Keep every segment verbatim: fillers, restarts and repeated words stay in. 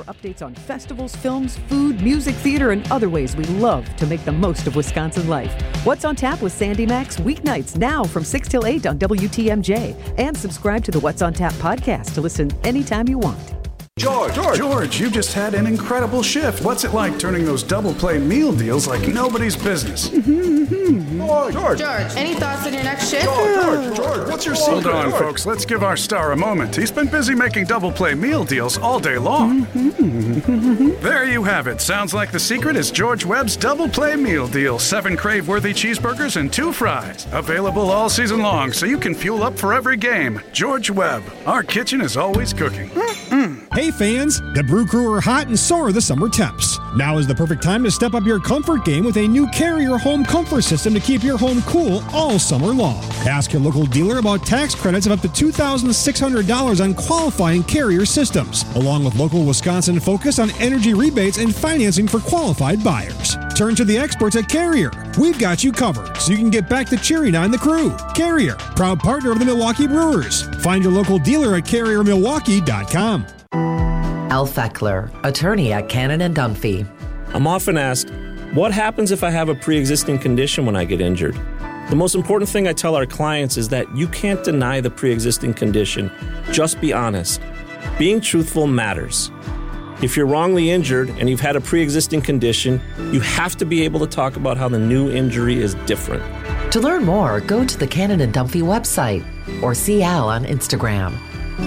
for updates on festivals, films, food, music, theater, and other ways we love to make the most of Wisconsin life. What's on Tap with Sandy Max, weeknights now from six till eight on W T M J. And subscribe to the What's on Tap podcast to listen anytime you want. George, George, George, you just had an incredible shift. What's it like turning those double play meal deals like nobody's business? George, George, George, any thoughts on your next shift? George, George, George, what's your secret? Hold on, George. Folks. Let's give our star a moment. He's been busy making double play meal deals all day long. There you have it. Sounds like the secret is George Webb's double play meal deal. Seven crave-worthy cheeseburgers and two fries. Available all season long, so you can fuel up for every game. George Webb. Our kitchen is always cooking. Hey fans, the Brew Crew are hot and so are the summer temps. Now is the perfect time to step up your comfort game with a new Carrier home comfort system to keep your home cool all summer long. Ask your local dealer about tax credits of up to two thousand six hundred dollars on qualifying Carrier systems, along with local Wisconsin focus on energy rebates and financing for qualified buyers. Turn to the experts at Carrier. We've got you covered, so you can get back to cheering on the crew. Carrier, proud partner of the Milwaukee Brewers. Find your local dealer at carrier milwaukee dot com. Al Feckler, attorney at Cannon and Dunphy. I'm often asked, what happens if I have a pre-existing condition when I get injured? The most important thing I tell our clients is that you can't deny the pre-existing condition. Just be honest. Being truthful matters. If you're wrongly injured and you've had a pre-existing condition, you have to be able to talk about how the new injury is different. To learn more, go to the Cannon and Dunphy website or see Al on Instagram.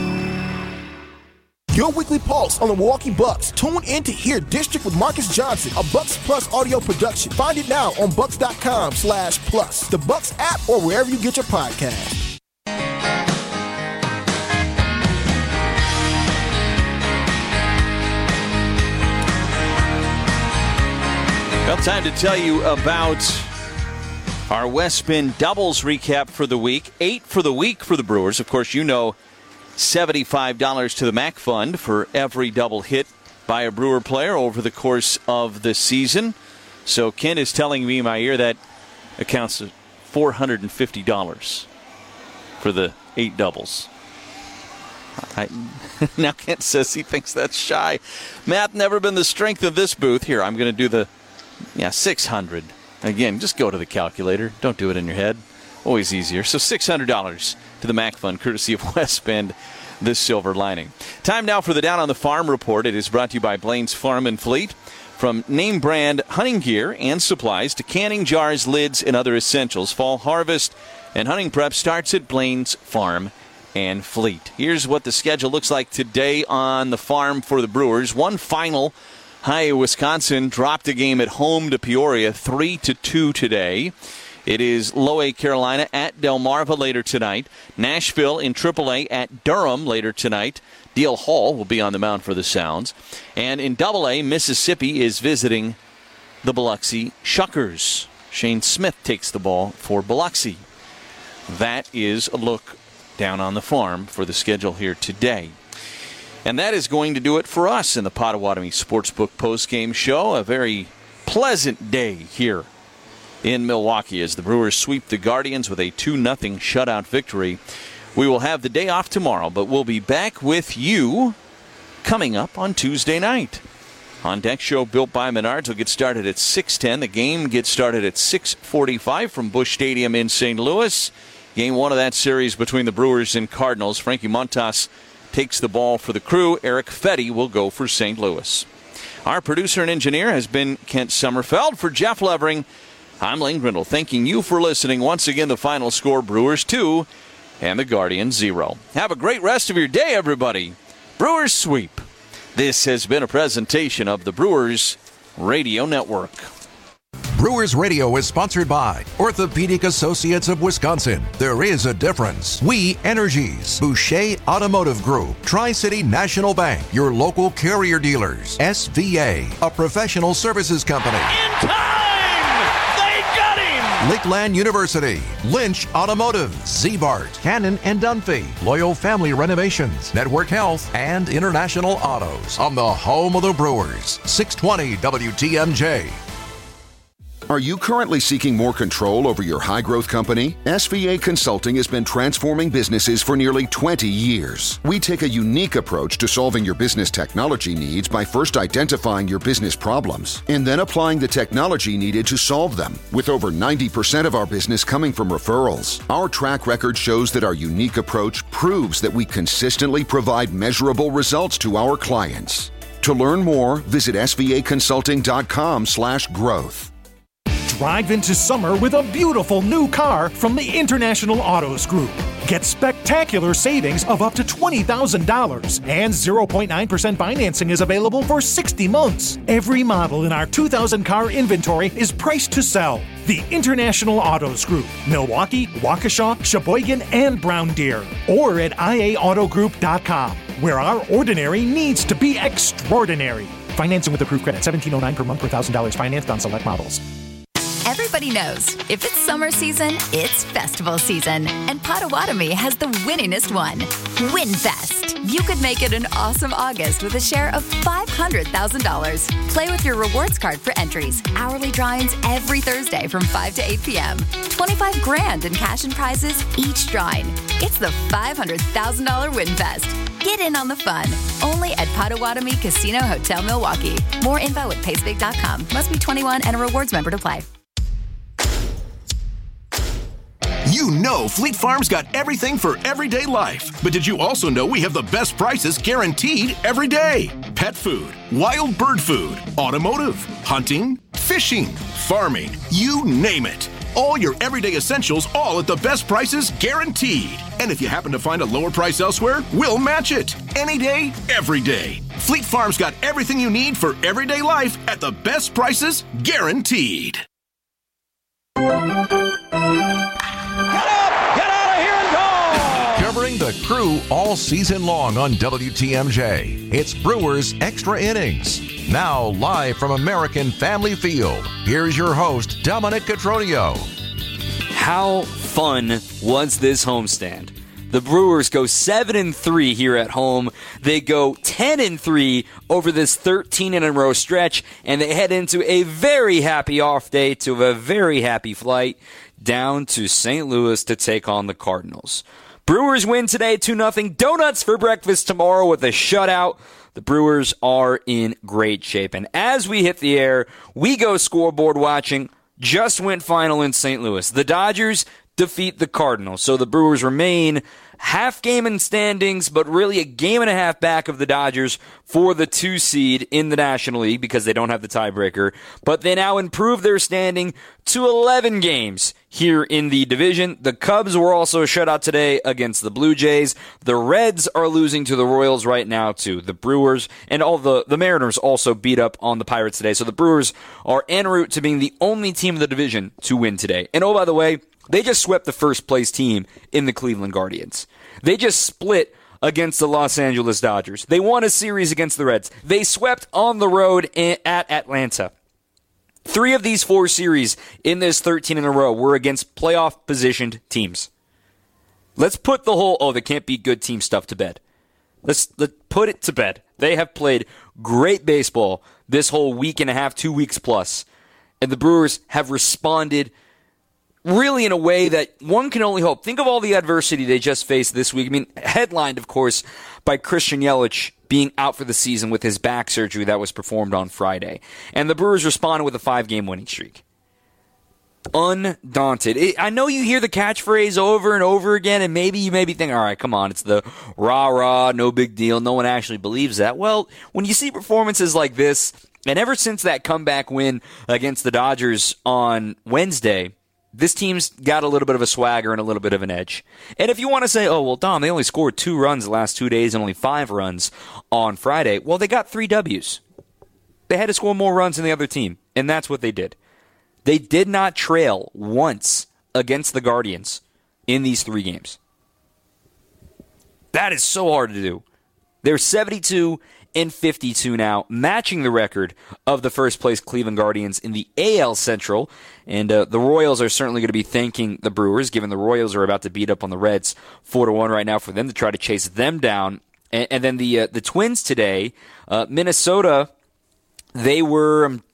Your weekly pulse on the Milwaukee Bucks. Tune in to hear District with Marcus Johnson, a Bucks Plus audio production. Find it now on bucks.com slash plus, the Bucks app, or wherever you get your podcast. Well, time to tell you about our West Bend doubles recap for the week. Eight for the week for the Brewers. Of course, you know, seventy-five dollars to the M A C Fund for every double hit by a Brewer player over the course of the season. So Ken is telling me in my ear that accounts to four hundred fifty dollars for the eight doubles. I, now Kent says he thinks that's shy. Math never been the strength of this booth. Here, I'm going to do the, yeah, six hundred. Again, just go to the calculator. Don't do it in your head. Always easier. So six hundred dollars to the M A C Fund, courtesy of West Bend, the silver lining. Time now for the Down on the Farm report. It is brought to you by Blaine's Farm and Fleet. From name brand hunting gear and supplies to canning, jars, lids, and other essentials, fall harvest and hunting prep starts at Blaine's Farm and Fleet. Here's what the schedule looks like today on the farm for the Brewers. One final. High Wisconsin dropped a game at home to Peoria, three to two today. It is Low A Carolina at Delmarva later tonight. Nashville in triple A at Durham later tonight. Deal Hall will be on the mound for the Sounds. And in double A, Mississippi is visiting the Biloxi Shuckers. Shane Smith takes the ball for Biloxi. That is a look down on the farm for the schedule here today. And that is going to do it for us in the Potawatomi Sportsbook postgame show. A very pleasant day here in Milwaukee as the Brewers sweep the Guardians with a two nothing shutout victory. We will have the day off tomorrow, but we'll be back with you coming up on Tuesday night. On Deck show built by Menards will get started at six ten. The game gets started at six forty-five from Busch Stadium in Saint Louis. Game one of that series between the Brewers and Cardinals. Frankie Montas takes the ball for the Crew. Eric Fetty will go for Saint Louis. Our producer and engineer has been Kent Sommerfeld. For Jeff Levering, I'm Lane Grindle, thanking you for listening. Once again, the final score, Brewers two and the Guardians zero. Have a great rest of your day, everybody. Brewers sweep. This has been a presentation of the Brewers Radio Network. Brewers Radio is sponsored by Orthopedic Associates of Wisconsin. There is a difference. We Energies, Boucher Automotive Group, Tri-City National Bank, your local Carrier dealers, S V A, a professional services company. In time! They got him! Lakeland University, Lynch Automotive, Z-Bart, Cannon and Dunphy, Loyal Family Renovations, Network Health, and International Autos on the home of the Brewers, six twenty W T M J. Are you currently seeking more control over your high-growth company? S V A Consulting has been transforming businesses for nearly twenty years. We take a unique approach to solving your business technology needs by first identifying your business problems and then applying the technology needed to solve them. With over ninety percent of our business coming from referrals, our track record shows that our unique approach proves that we consistently provide measurable results to our clients. To learn more, visit S V A consulting dot com slash growth. Drive into summer with a beautiful new car from the International Autos Group. Get spectacular savings of up to twenty thousand dollars, and zero point nine percent financing is available for sixty months. Every model in our two thousand car inventory is priced to sell. The International Autos Group, Milwaukee, Waukesha, Sheboygan, and Brown Deer. Or at I A auto group dot com, where our ordinary needs to be extraordinary. Financing with approved credit, seventeen oh nine per month per one thousand dollars financed on select models. Everybody knows, if it's summer season, it's festival season. And Potawatomi has the winningest one, WinFest. You could make it an awesome August with a share of five hundred thousand dollars. Play with your rewards card for entries. Hourly drawings every Thursday from five to eight p.m. twenty-five grand in cash and prizes each drawing. It's the five hundred thousand dollars WinFest. Get in on the fun. Only at Potawatomi Casino Hotel Milwaukee. More info at pacebig dot com. Must be twenty-one and a rewards member to play. You know Fleet Farm's got everything for everyday life. But did you also know we have the best prices guaranteed every day? Pet food, wild bird food, automotive, hunting, fishing, farming, you name it. All your everyday essentials, all at the best prices guaranteed. And if you happen to find a lower price elsewhere, we'll match it. Any day, every day. Fleet Farm's got everything you need for everyday life at the best prices guaranteed. Covering the Crew all season long on W T M J, it's Brewers Extra Innings. Now live from American Family Field, here's your host, Dominic Cotroneo. How fun was this homestand? The Brewers go seven and three here at home. They go ten and three over this thirteen in a row stretch, and they head into a very happy off day to a very happy flight down to Saint Louis to take on the Cardinals. Brewers win today two nothing. Donuts for breakfast tomorrow with a shutout. The Brewers are in great shape. And as we hit the air, we go scoreboard watching. Just went final in Saint Louis. The Dodgers defeat the Cardinals. So the Brewers remain half game in standings, but really a game and a half back of the Dodgers for the two seed in the National League because they don't have the tiebreaker. But they now improve their standing to eleven games here in the division. The Cubs were also shut out today against the Blue Jays. The Reds are losing to the Royals right now too. The Brewers and all the, the Mariners also beat up on the Pirates today. So the Brewers are en route to being the only team in the division to win today. And oh, by the way, they just swept the first place team in the Cleveland Guardians. They just split against the Los Angeles Dodgers. They won a series against the Reds. They swept on the road at Atlanta. Three of these four series in this thirteen in a row were against playoff positioned teams. Let's put the whole, oh, they can't beat good team stuff to bed. Let's, let's put it to bed. They have played great baseball this whole week and a half, two weeks plus. And the Brewers have responded really in a way that one can only hope. Think of all the adversity they just faced this week. I mean, headlined, of course, by Christian Yelich being out for the season with his back surgery that was performed on Friday. And the Brewers responded with a five-game winning streak. Undaunted. It, I know you hear the catchphrase over and over again, and maybe you may be thinking, all right, come on, it's the rah-rah, no big deal. No one actually believes that. Well, when you see performances like this, and ever since that comeback win against the Dodgers on Wednesday, this team's got a little bit of a swagger and a little bit of an edge. And if you want to say, oh, well, Dom, they only scored two runs the last two days and only five runs on Friday. Well, they got three W's. They had to score more runs than the other team, and that's what they did. They did not trail once against the Guardians in these three games. That is so hard to do. They're seventy-two and fifty-two now, matching the record of the first-place Cleveland Guardians in the A L Central. And uh, the Royals are certainly going to be thanking the Brewers, given the Royals are about to beat up on the Reds four to one right now, for them to try to chase them down. And, and then the uh, the Twins today, uh, Minnesota, they were, I'm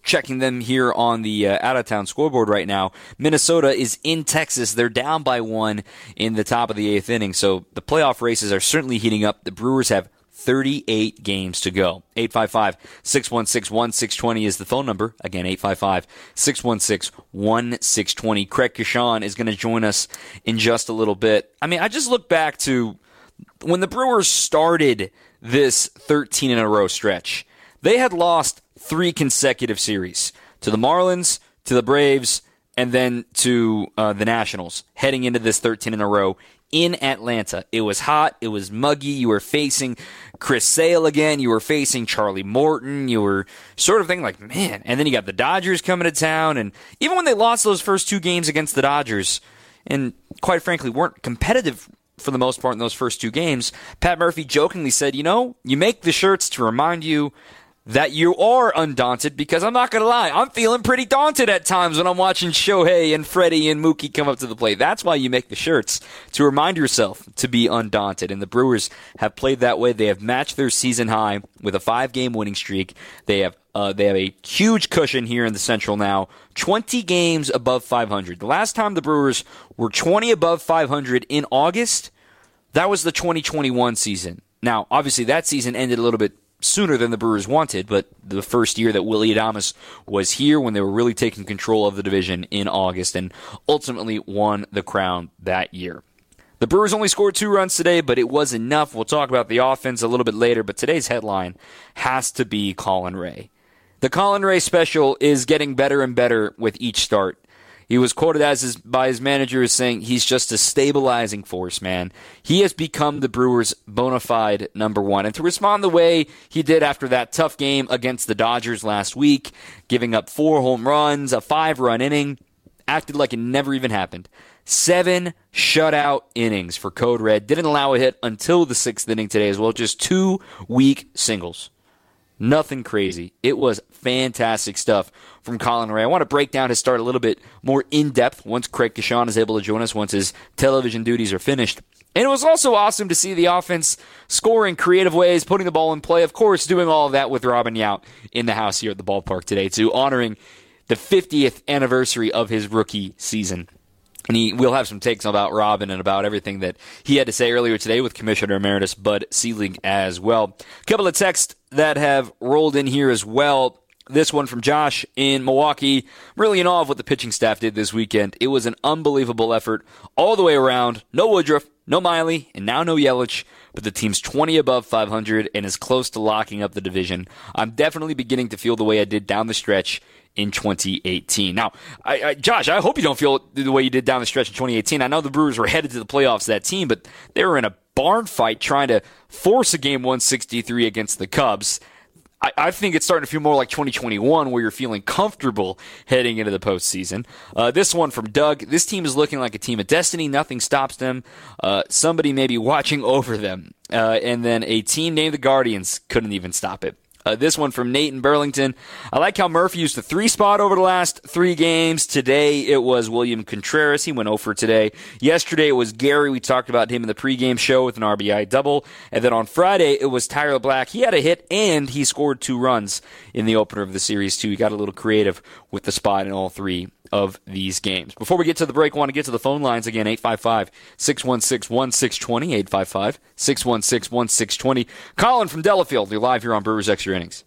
checking them here on the uh, out-of-town scoreboard right now. Minnesota is in Texas. They're down by one in the top of the eighth inning, so the playoff races are certainly heating up. The Brewers have thirty-eight games to go. eight five five, six one six, one six two zero is the phone number. Again, eight five five, six one six, one six two zero. Craig Kashan is going to join us in just a little bit. I mean, I just look back to when the Brewers started this thirteen in a row stretch. They had lost three consecutive series to the Marlins, to the Braves, and then to uh, the Nationals heading into this thirteen in a row in Atlanta. It was hot. It was muggy. You were facing Chris Sale again. You were facing Charlie Morton. You were sort of thinking like, man. And then you got the Dodgers coming to town. And even when they lost those first two games against the Dodgers, and quite frankly weren't competitive for the most part in those first two games, Pat Murphy jokingly said, you know, you make the shirts to remind you that you are undaunted, because I'm not going to lie, I'm feeling pretty daunted at times when I'm watching Shohei and Freddie and Mookie come up to the plate. That's why you make the shirts, to remind yourself to be undaunted. And the Brewers have played that way. They have matched their season high with a five-game winning streak. They have uh, they have a huge cushion here in the Central now, twenty games above five hundred. The last time the Brewers were twenty above five hundred in August, that was the twenty twenty-one season. Now, obviously, that season ended a little bit sooner than the Brewers wanted, but the first year that Willie Adames was here, when they were really taking control of the division in August, and ultimately won the crown that year. The Brewers only scored two runs today, but it was enough. We'll talk about the offense a little bit later, but today's headline has to be Colin Rea. The Colin Rea special is getting better and better with each start. He was quoted as his, by his manager as saying he's just a stabilizing force, man. He has become the Brewers' bona fide number one. And to respond the way he did after that tough game against the Dodgers last week, giving up four home runs, a five-run inning, acted like it never even happened. Seven shutout innings for Code Red. Didn't allow a hit until the sixth inning today as well. Just two weak singles. Nothing crazy. It was fantastic stuff from Colin Rea. I want to break down his start a little bit more in depth once Craig Kashan is able to join us, once his television duties are finished. And it was also awesome to see the offense score in creative ways, putting the ball in play. Of course, doing all of that with Robin Yount in the house here at the ballpark today, too, honoring the fiftieth anniversary of his rookie season. And he, we'll have some takes about Robin and about everything that he had to say earlier today with Commissioner Emeritus Bud Selig as well. A couple of texts that have rolled in here as well. This one from Josh in Milwaukee. Really in awe of what the pitching staff did this weekend. It was an unbelievable effort all the way around. No Woodruff, no Miley, and now no Yelich. But the team's twenty above five hundred and is close to locking up the division. I'm definitely beginning to feel the way I did down the stretch in twenty eighteen. Now, I, I, Josh, I hope you don't feel the way you did down the stretch in twenty eighteen. I know the Brewers were headed to the playoffs, that team, but they were in a barn fight trying to force a game one sixty-three against the Cubs. I, I think it's starting to feel more like twenty twenty-one, where you're feeling comfortable heading into the postseason. Uh, this one from Doug. This team is looking like a team of destiny. Nothing stops them. Uh, somebody may be watching over them. Uh, and then a team named the Guardians couldn't even stop it. Uh, this one from Nate in Burlington. I like how Murphy used the three spot over the last three games. Today it was William Contreras. He went oh for today. Yesterday it was Gary. We talked about him in the pregame show with an R B I double. And then on Friday it was Tyler Black. He had a hit and he scored two runs in the opener of the series too. He got a little creative with the spot in all three of these games. Before we get to the break, I want to get to the phone lines again. eight five five, six one six, one six two zero, eight five five, six one six, one six two zero. Colin from Delafield, you're live here on Brewers Extra Innings.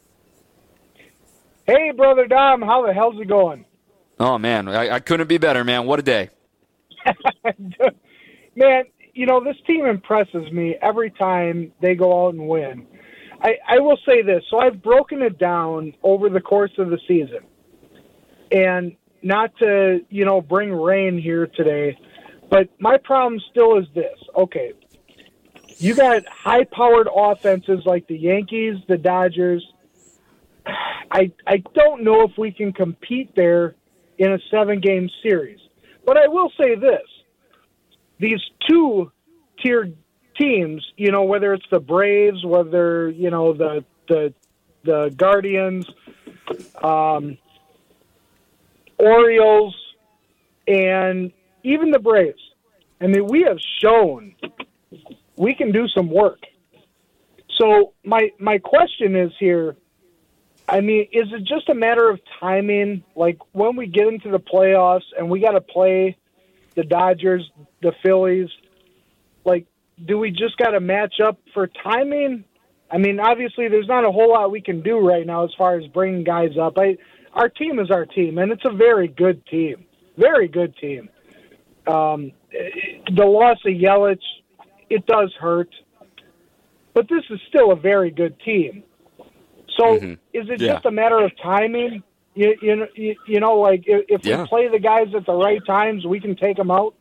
Hey, Brother Dom, how the hell's it going? Oh, man, I, I couldn't be better, man. What a day. Man, you know, this team impresses me every time they go out and win. I, I will say this. So I've broken it down over the course of the season. And not to, you know, bring rain here today, but my problem still is this. Okay, you got high-powered offenses like the Yankees, the Dodgers. I I don't know if we can compete there in a seven-game series. But I will say this. These two-tier teams, you know, whether it's the Braves, whether, you know, the the, the Guardians, um, Orioles, and even the Braves. I mean, we have shown we can do some work. So my my question is here, I mean, is it just a matter of timing? Like, when we get into the playoffs and we got to play the Dodgers, the Phillies, like, do we just got to match up for timing? I mean, obviously, there's not a whole lot we can do right now as far as bringing guys up. I, our team is our team, and it's a very good team. Very good team. Um, the loss of Yelich, it does hurt. But this is still a very good team. So mm-hmm. is it yeah. just a matter of timing? You, you, know, you, you know, like if, if yeah. we play the guys at the right times, we can take them out?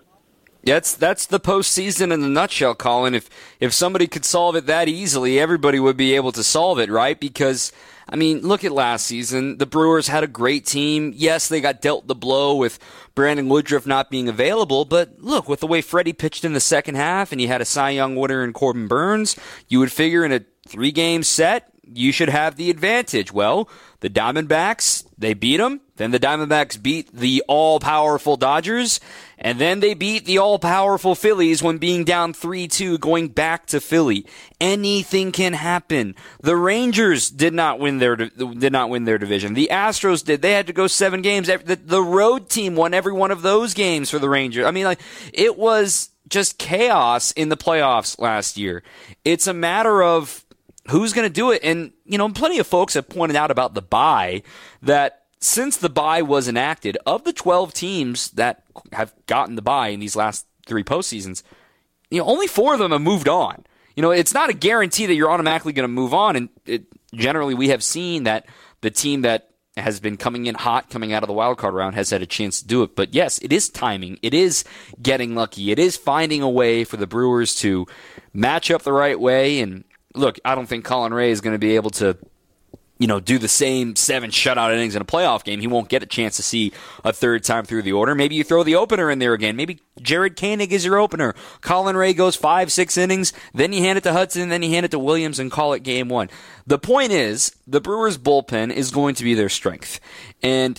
Yeah, that's, that's the postseason in a nutshell, Colin. If, if somebody could solve it that easily, everybody would be able to solve it, right? Because, I mean, look at last season. The Brewers had a great team. Yes, they got dealt the blow with Brandon Woodruff not being available, but look, with the way Freddie pitched in the second half and you had a Cy Young winner in Corbin Burns, you would figure in a three-game set, you should have the advantage. Well, the Diamondbacks, they beat them. Then the Diamondbacks beat the all-powerful Dodgers. And then they beat the all-powerful Phillies when being down three two going back to Philly. Anything can happen. The Rangers did not win their did not win their division. The Astros did. They had to go seven games. The, the road team won every one of those games for the Rangers. I mean, like, it was just chaos in the playoffs last year. It's a matter of who's going to do it? And, you know, plenty of folks have pointed out about the bye that since the bye was enacted, of the twelve teams that have gotten the bye in these last three postseasons, you know, only four of them have moved on. You know, it's not a guarantee that you're automatically going to move on. And it, generally, we have seen that the team that has been coming in hot, coming out of the wild card round, has had a chance to do it. But yes, it is timing. It is getting lucky. It is finding a way for the Brewers to match up the right way. And look, I don't think Colin Ray is going to be able to, you know, do the same seven shutout innings in a playoff game. He won't get a chance to see a third time through the order. Maybe you throw the opener in there again. Maybe Jared Koenig is your opener. Colin Ray goes five, six innings. Then you hand it to Hudson. Then you hand it to Williams and call it game one. The point is, the Brewers' bullpen is going to be their strength. And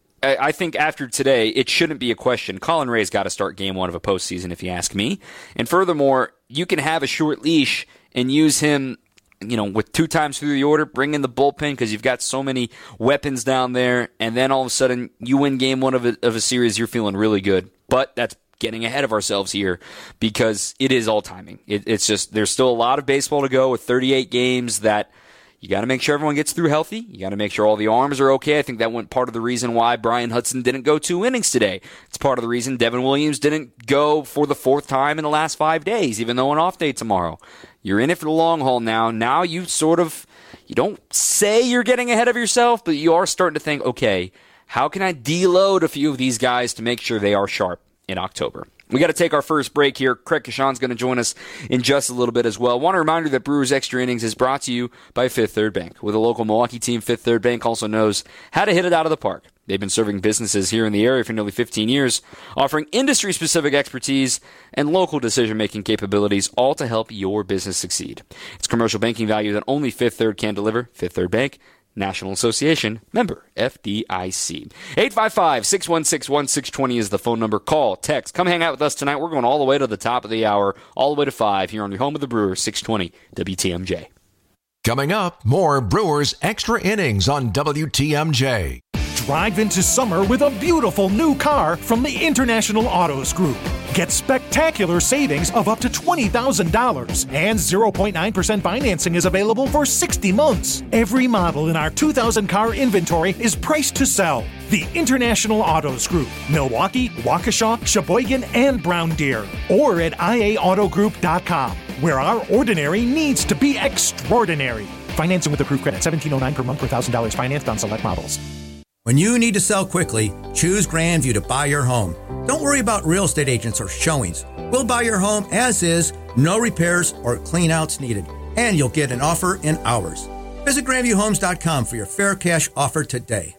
I think after today, it shouldn't be a question. Colin Ray's got to start game one of a postseason, if you ask me. And furthermore, you can have a short leash and use him, you know, with two times through the order, bring in the bullpen because you've got so many weapons down there, and then all of a sudden you win game one of a, of a series, you're feeling really good. But that's getting ahead of ourselves here because it is all timing. It, it's just there's still a lot of baseball to go with thirty-eight games that you got to make sure everyone gets through healthy. You got to make sure all the arms are okay. I think that went part of the reason why Brian Hudson didn't go two innings today. It's part of the reason Devin Williams didn't go for the fourth time in the last five days, even though an off day tomorrow. You're in it for the long haul now. Now you sort of, you don't say you're getting ahead of yourself, but you are starting to think, okay, how can I deload a few of these guys to make sure they are sharp in October? We got to take our first break here. Craig Kashan's going to join us in just a little bit as well. I want to remind you that Brewers Extra Innings is brought to you by Fifth Third Bank. With a local Milwaukee team, Fifth Third Bank also knows how to hit it out of the park. They've been serving businesses here in the area for nearly fifteen years, offering industry-specific expertise and local decision-making capabilities, all to help your business succeed. It's commercial banking value that only Fifth Third can deliver. Fifth Third Bank, National Association, member F D I C. eight five five, six one six, one six two zero is the phone number. Call, text, come hang out with us tonight. We're going all the way to the top of the hour, all the way to five here on your home of the Brewers, six twenty W T M J. Coming up, more Brewers Extra Innings on W T M J. Drive into summer with a beautiful new car from the International Autos Group. Get spectacular savings of up to twenty thousand dollars, and zero point nine percent financing is available for sixty months. Every model in our two thousand car inventory is priced to sell. The International Autos Group, Milwaukee, Waukesha, Sheboygan, and Brown Deer. Or at I A auto group dot com, where our ordinary needs to be extraordinary. Financing with approved credit, seventeen oh nine per month per one thousand dollars financed on select models. When you need to sell quickly, choose Grandview to buy your home. Don't worry about real estate agents or showings. We'll buy your home as is, no repairs or cleanouts needed, and you'll get an offer in hours. Visit grandview homes dot com for your fair cash offer today.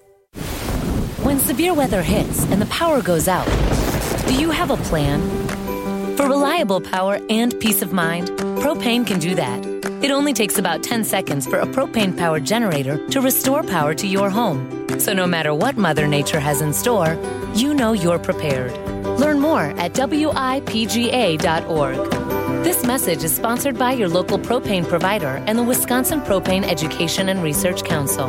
When severe weather hits and the power goes out, do you have a plan? For reliable power and peace of mind, Propane can do that. It only takes about ten seconds for a propane-powered generator to restore power to your home. So no matter what Mother Nature has in store, you know you're prepared. Learn more at W I P G A dot org. This message is sponsored by your local propane provider and the Wisconsin Propane Education and Research Council.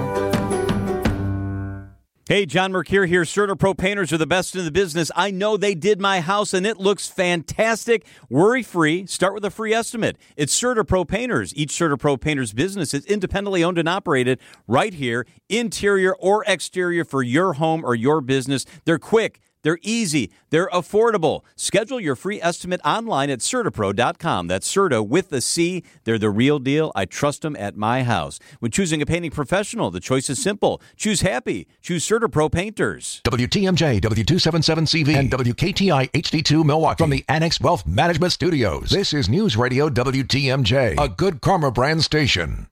Hey, John Mercure here. CertaPro painters are the best in the business. I know they did my house, and it looks fantastic. Worry-free. Start with a free estimate. It's CertaPro painters. Each CertaPro painter's business is independently owned and operated right here, interior or exterior, for your home or your business. They're quick. They're easy. They're affordable. Schedule your free estimate online at Certapro dot com. That's Certa with a C. They're the real deal. I trust them at my house. When choosing a painting professional, the choice is simple. Choose happy. Choose Certapro painters. W T M J, W two seventy-seven C V, and W K T I H D two Milwaukee. From the Annex Wealth Management Studios, this is News Radio W T M J, a Good Karma brand station.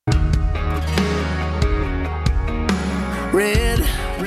Red.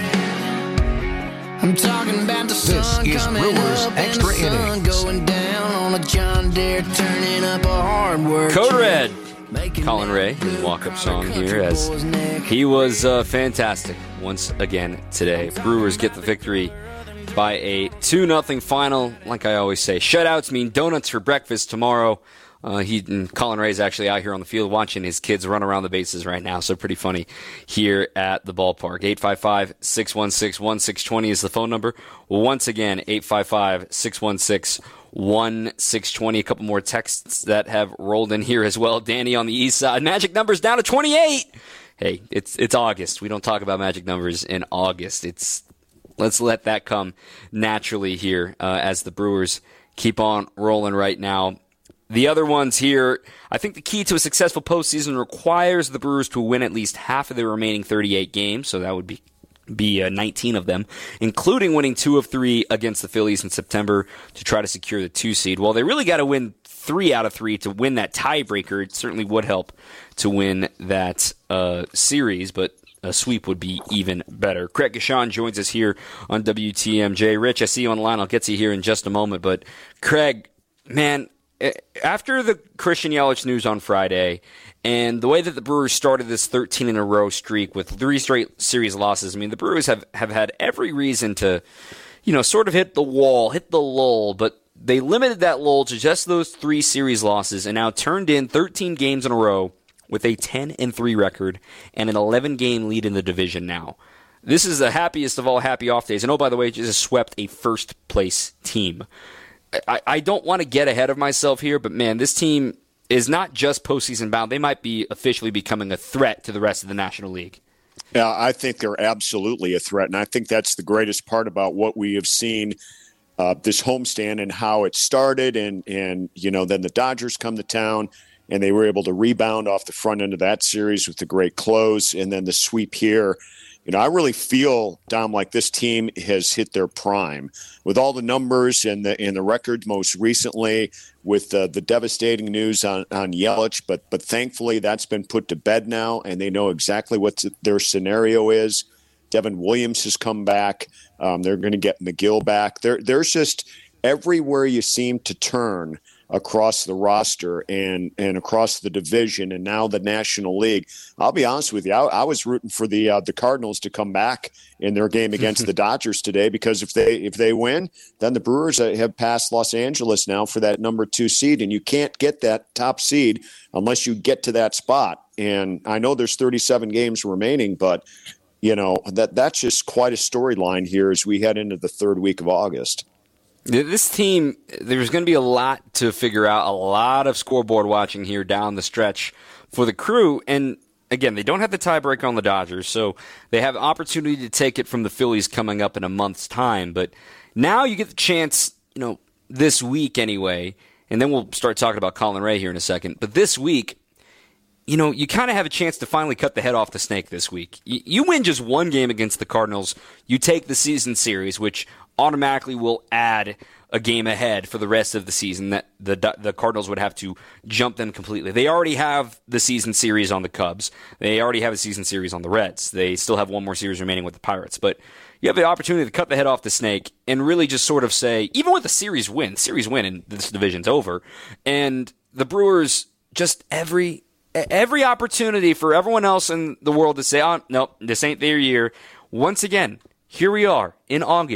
I'm talking about the sun this is coming Brewers up Extra and the sun Innings. going down on a John Deere, turning up a hard work. Code Red. Colin Ray, his walk-up song here, as he was uh, fantastic once again today. Brewers get the victory by a two nothing final. Like I always say, shutouts mean donuts for breakfast tomorrow. Uh, he and Colin Ray is actually out here on the field watching his kids run around the bases right now, so pretty funny here at the ballpark. eight five five, six one six, one six two zero is the phone number. Once again, eight five five, six one six, one six two zero. A couple more texts that have rolled in here as well. Danny on the east side. Magic numbers down to twenty-eight. Hey, it's it's August. We don't talk about magic numbers in August. It's let's let that come naturally here uh, as the Brewers keep on rolling right now. The other ones here, I think the key to a successful postseason requires the Brewers to win at least half of their remaining thirty-eight games, so that would be be uh, nineteen of them, including winning two of three against the Phillies in September to try to secure the two seed. Well, they really got to win three out of three to win that tiebreaker. It certainly would help to win that uh, series, but a sweep would be even better. Craig Gashawn joins us here on W T M J. Rich, I see you on the line. I'll get to you here in just a moment, but Craig, man, after the Christian Yelich news on Friday and the way that the Brewers started this thirteen in a row streak with three straight series losses, I mean, the Brewers have, have had every reason to, you know, sort of hit the wall, hit the lull, but they limited that lull to just those three series losses and now turned in thirteen games in a row with a ten and three record and an eleven game lead in the division now. This is the happiest of all happy off days. And oh, by the way, it just swept a first place team. I, I don't want to get ahead of myself here, but man, this team is not just postseason bound. They might be officially becoming a threat to the rest of the National League. Yeah, I think they're absolutely a threat, and I think that's the greatest part about what we have seen uh, this homestand and how it started, and, and you know, then the Dodgers come to town, and they were able to rebound off the front end of that series with the great close, and then the sweep here. You know, I really feel, Dom, like this team has hit their prime with all the numbers and the and the record most recently with uh, the devastating news on, on Yelich. But but thankfully, that's been put to bed now, and they know exactly what their scenario is. Devin Williams has come back. Um, they're going to get McGill back. There, there's just everywhere you seem to turn across the roster and and across the division and now the National League. I'll be honest with you, I, I was rooting for the uh, the Cardinals to come back in their game against the Dodgers today, because if they if they win, then the Brewers have passed Los Angeles now for that number two seed, and you can't get that top seed unless you get to that spot. And I know there's thirty-seven games remaining, but you know that that's just quite a storyline here as we head into the third week of August. This team, there's going to be a lot to figure out, a lot of scoreboard watching here down the stretch for the Crew. And again, they don't have the tiebreaker on the Dodgers, so they have opportunity to take it from the Phillies coming up in a month's time. But now you get the chance, you know, this week anyway, and then we'll start talking about Colin Ray here in a second. But this week, you know, you kind of have a chance to finally cut the head off the snake this week. You, you win just one game against the Cardinals, you take the season series, which automatically will add a game ahead for the rest of the season that the the Cardinals would have to jump them completely. They already have the season series on the Cubs. They already have a season series on the Reds. They still have one more series remaining with the Pirates. But you have the opportunity to cut the head off the snake and really just sort of say, even with a series win, series win and this division's over, and the Brewers just every every opportunity for everyone else in the world to say, oh, nope, this ain't their year. Once again, here we are in August.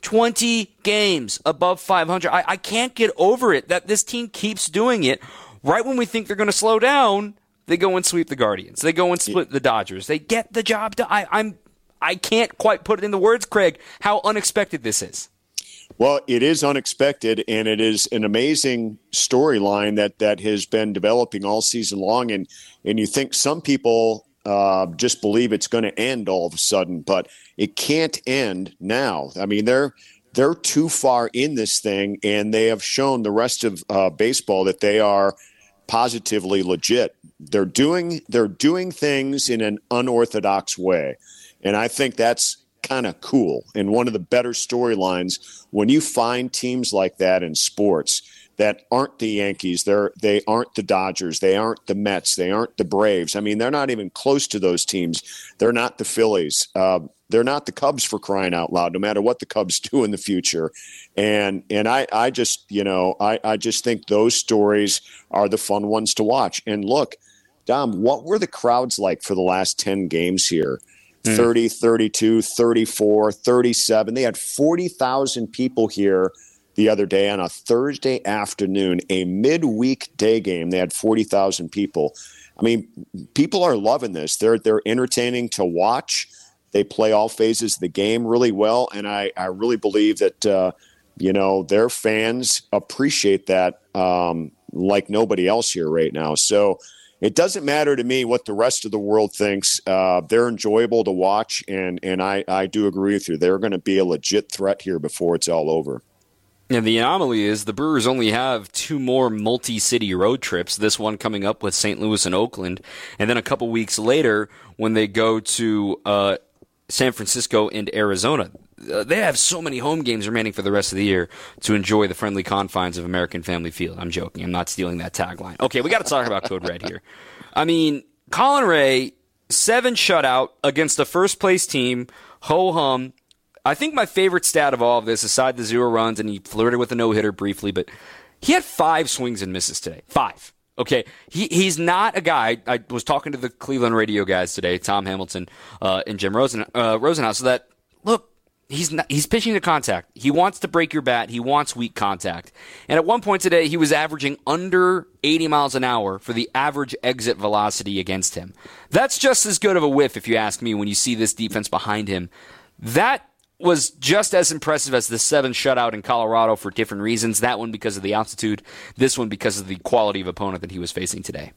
twenty games above five hundred. I, I can't get over it that this team keeps doing it. Right when we think they're going to slow down, they go and sweep the Guardians. They go and split the Dodgers. They get the job done. I, I'm, I can't quite put it in the words, Craig, how unexpected this is. Well, it is unexpected, and it is an amazing storyline that, that has been developing all season long. And, and you think some people uh, just believe it's going to end all of a sudden, but it can't end now. I mean, they're they're too far in this thing, and they have shown the rest of uh, baseball that they are positively legit. They're doing they're doing things in an unorthodox way, and I think that's kind of cool. And one of the better storylines when you find teams like that in sports that aren't the Yankees, they're they aren't the Dodgers, they aren't the Mets, they aren't the Braves. I mean, they're not even close to those teams. They're not the Phillies. Uh, they're not the Cubs, for crying out loud, no matter what the Cubs do in the future. And and I, I just, you know, I, I just think those stories are the fun ones to watch. And look, Dom, what were the crowds like for the last ten games here? Mm. thirty, thirty-two, thirty-four, thirty-seven. They had forty thousand people here the other day on a Thursday afternoon, a midweek day game. They had forty thousand people. I mean, people are loving this. They're they're entertaining to watch. They play all phases of the game really well, and I, I really believe that, uh, you know, their fans appreciate that um, like nobody else here right now. So it doesn't matter to me what the rest of the world thinks. Uh, they're enjoyable to watch, and, and I, I do agree with you. They're going to be a legit threat here before it's all over. And the anomaly is the Brewers only have two more multi-city road trips, this one coming up with Saint Louis and Oakland, and then a couple weeks later when they go to uh, San Francisco and Arizona. Uh, they have so many home games remaining for the rest of the year to enjoy the friendly confines of American Family Field. I'm joking. I'm not stealing that tagline. Okay, we got to talk about Code Red here. I mean, Colin Ray, seven shutout against the first-place team, ho-hum. I think my favorite stat of all of this, aside the zero runs, and he flirted with a no-hitter briefly, but he had five swings and misses today. Five. Okay, he he's not a guy. I was talking to the Cleveland radio guys today, Tom Hamilton uh, and Jim Rosen, uh, Rosenhaus, so that, look, he's not, he's pitching to contact. He wants to break your bat. He wants weak contact. And at one point today, he was averaging under eighty miles an hour for the average exit velocity against him. That's just as good of a whiff, if you ask me, when you see this defense behind him. That was just as impressive as the seven shutout in Colorado for different reasons. That one because of the altitude, this one because of the quality of opponent that he was facing today.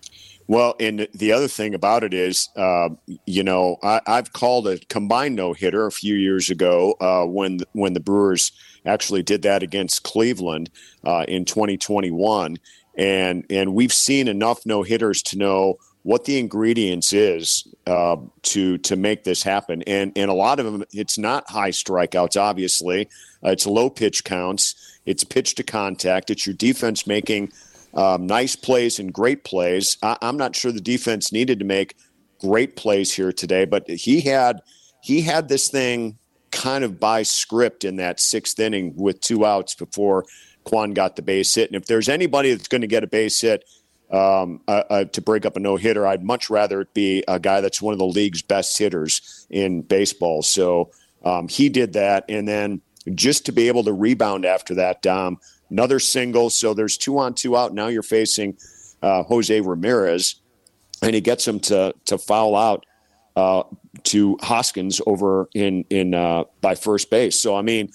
Well, and the other thing about it is, uh, you know, I, I've called a combined no-hitter a few years ago uh, when when the Brewers actually did that against Cleveland uh, in twenty twenty-one, and and we've seen enough no-hitters to know what the ingredients is uh, to to make this happen. And and a lot of them, it's not high strikeouts, obviously. Uh, it's low pitch counts. It's pitch to contact. It's your defense making um, nice plays and great plays. I, I'm not sure the defense needed to make great plays here today, but he had he had this thing kind of by script in that sixth inning with two outs before Kwan got the base hit. And if there's anybody that's going to get a base hit, Um, uh, uh, to break up a no-hitter, I'd much rather it be a guy that's one of the league's best hitters in baseball. So um, he did that, and then just to be able to rebound after that, Dom, another single. So there's two on, two out. Now you're facing uh, Jose Ramirez, and he gets him to to foul out uh, to Hoskins over in in uh, by first base. So I mean,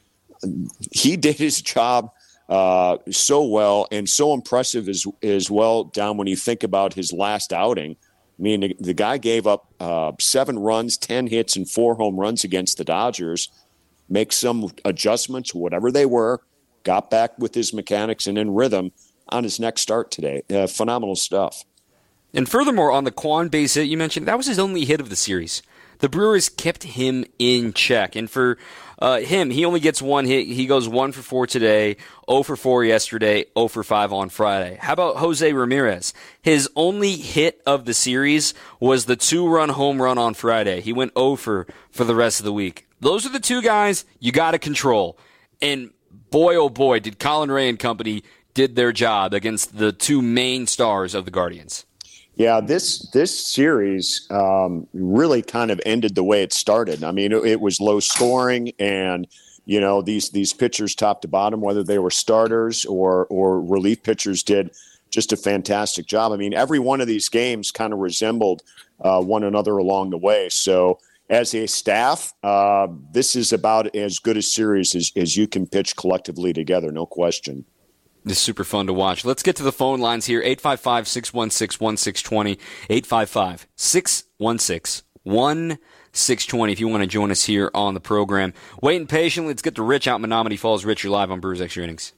he did his job Uh, so well and so impressive as as well, Dom, when you think about his last outing. I mean, the, the guy gave up uh, seven runs, ten hits, and four home runs against the Dodgers, make some adjustments, whatever they were, got back with his mechanics and in rhythm on his next start today. Uh, phenomenal stuff. And furthermore, on the Kwan base hit you mentioned, that was his only hit of the series. The Brewers kept him in check. And for uh, him, he only gets one hit. He goes one for four today, zero for four yesterday, zero for five on Friday. How about Jose Ramirez? His only hit of the series was the two-run home run on Friday. He went zero for for the rest of the week. Those are the two guys you got to control. And boy, oh boy, did Colin Ray and company did their job against the two main stars of the Guardians. Yeah, this this series um, really kind of ended the way it started. I mean, it, it was low scoring, and you know, these these pitchers top to bottom, whether they were starters or or relief pitchers, did just a fantastic job. I mean, every one of these games kind of resembled uh, one another along the way. So as a staff, uh, this is about as good a series as, as you can pitch collectively together, no question. This is super fun to watch. Let's get to the phone lines here. eight five five, six one six, one six two zero. eight five five, six one six, one six two zero if you want to join us here on the program. Waiting patiently. Let's get to Rich out in Menominee Falls. Rich, you're live on Brewers Extra Innings.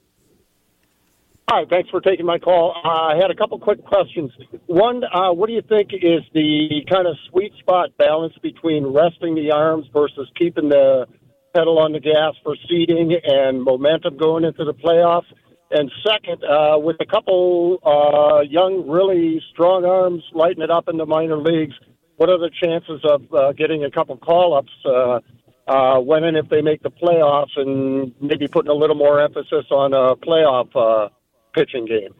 Hi, thanks for taking my call. Uh, I had a couple quick questions. One, uh, what do you think is the kind of sweet spot balance between resting the arms versus keeping the pedal on the gas for seeding and momentum going into the playoffs? And second, uh, with a couple uh, young, really strong arms lighting it up in the minor leagues, what are the chances of uh, getting a couple call-ups uh, uh, when and if they make the playoffs, and maybe putting a little more emphasis on a playoff uh, pitching game?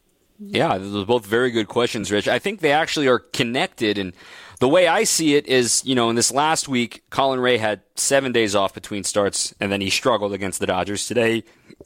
Yeah, those are both very good questions, Rich. I think they actually are connected, and the way I see it is, you know, in this last week, Colin Ray had seven days off between starts, and then he struggled against the Dodgers. Today,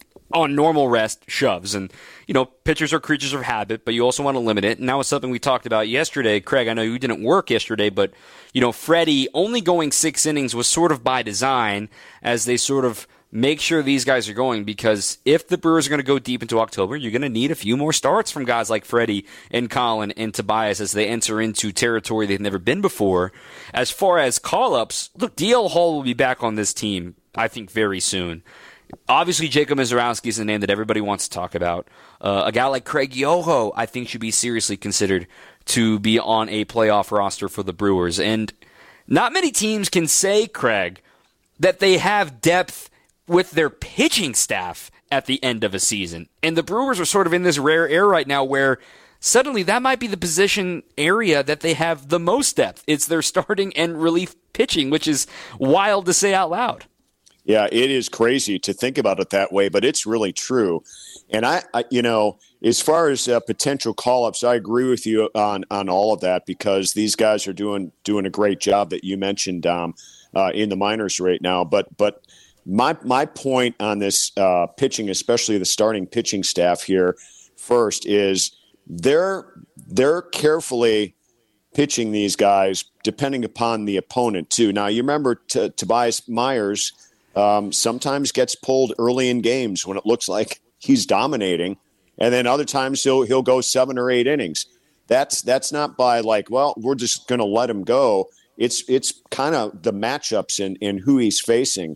on normal rest, shoves. And, you know, pitchers are creatures of habit, but you also want to limit it. And that was something we talked about yesterday. Craig, I know you didn't work yesterday, but, you know, Freddie only going six innings was sort of by design as they sort of make sure these guys are going, because if the Brewers are going to go deep into October, you're going to need a few more starts from guys like Freddie and Colin and Tobias as they enter into territory they've never been before. As far as call-ups, look, D L Hall will be back on this team, I think, very soon. Obviously, Jacob Mizorowski is a name that everybody wants to talk about. Uh, a guy like Craig Yoho, I think, should be seriously considered to be on a playoff roster for the Brewers. And not many teams can say, Craig, that they have depth with their pitching staff at the end of a season. And the Brewers are sort of in this rare air right now where suddenly that might be the position area that they have the most depth. It's their starting and relief pitching, which is wild to say out loud. Yeah, it is crazy to think about it that way, but it's really true. And I, I you know, as far as uh, potential call-ups, I agree with you on on all of that, because these guys are doing doing a great job that you mentioned, Dom, uh, in the minors right now. But but my my point on this uh, pitching, especially the starting pitching staff here, first is they're they're carefully pitching these guys depending upon the opponent too. Now you remember T- Tobias Myers. Um, sometimes gets pulled early in games when it looks like he's dominating, and then other times he'll he'll go seven or eight innings. That's that's not by like, well, we're just going to let him go. It's it's kind of the matchups and and who he's facing.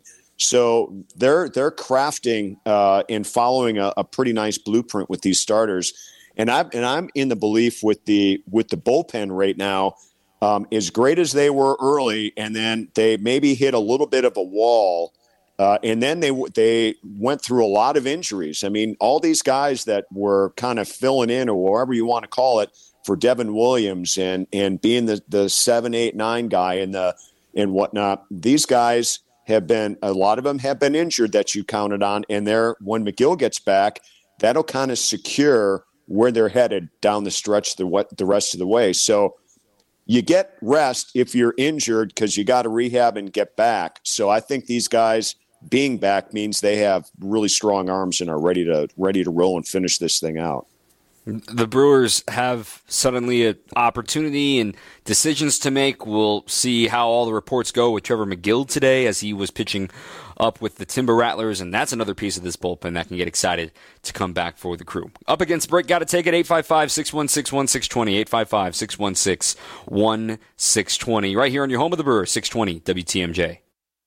So they're they're crafting uh, and following a, a pretty nice blueprint with these starters. And I and I'm in the belief with the with the bullpen right now, um, as great as they were early, and then they maybe hit a little bit of a wall. Uh, and then they they went through a lot of injuries. I mean, all these guys that were kind of filling in, or whatever you want to call it, for Devin Williams and and being the, the seven, eight, nine guy and the and whatnot. These guys have been, a lot of them have been injured that you counted on. And they're, when McGill gets back, that'll kind of secure where they're headed down the stretch the what the rest of the way. So you get rest if you're injured because you got to rehab and get back. So I think these guys being back means they have really strong arms and are ready to ready to roll and finish this thing out. The Brewers have suddenly an opportunity and decisions to make. We'll see how all the reports go with Trevor McGill today as he was pitching up with the Timber Rattlers, and that's another piece of this bullpen that can get excited to come back for the Crew. Up against break, got to take it, eight five five, six one six, one six two zero, eight five five, six one six, one six two zero, right here on your home of the Brewers, six twenty W T M J.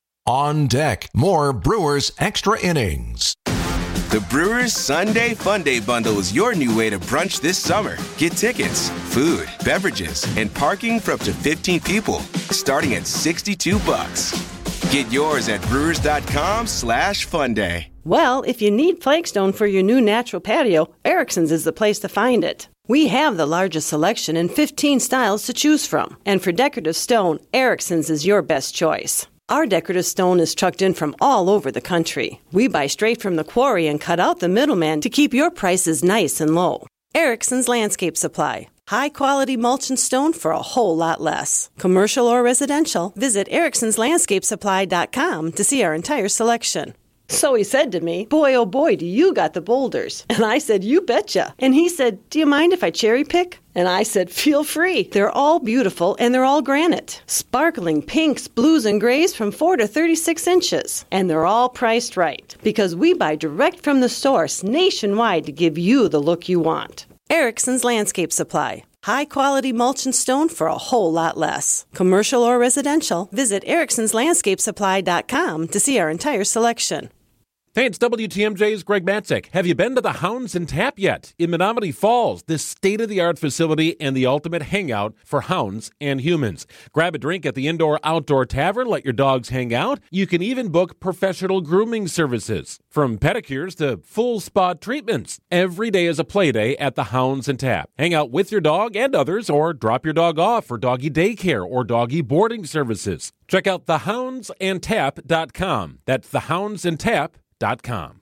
On deck, more Brewers Extra Innings. The Brewers Sunday Funday Bundle is your new way to brunch this summer. Get tickets, food, beverages, and parking for up to fifteen people, starting at sixty-two bucks. Get yours at brewers.com slash funday. Well, if you need flagstone for your new natural patio, Erickson's is the place to find it. We have the largest selection and fifteen styles to choose from. And for decorative stone, Erickson's is your best choice. Our decorative stone is trucked in from all over the country. We buy straight from the quarry and cut out the middleman to keep your prices nice and low. Erickson's Landscape Supply. High-quality mulch and stone for a whole lot less. Commercial or residential, visit Erickson's Landscape Supply dot com to see our entire selection. So he said to me, boy, oh boy, do you got the boulders. And I said, you betcha. And he said, do you mind if I cherry pick? And I said, feel free. They're all beautiful and they're all granite. Sparkling pinks, blues, and grays from four to thirty-six inches. And they're all priced right because we buy direct from the source nationwide to give you the look you want. Erickson's Landscape Supply. High-quality mulch and stone for a whole lot less. Commercial or residential, visit Erickson's Landscape Supply dot com to see our entire selection. Hey, it's W T M J's Greg Matzek. Have you been to the Hounds and Tap yet? In Menominee Falls, this state-of-the-art facility and the ultimate hangout for hounds and humans. Grab a drink at the indoor-outdoor tavern, let your dogs hang out. You can even book professional grooming services, from pedicures to full spa treatments. Every day is a play day at the Hounds and Tap. Hang out with your dog and others, or drop your dog off for doggy daycare or doggy boarding services. Check out the hounds and tap dot com. That's the hounds and tap dot com.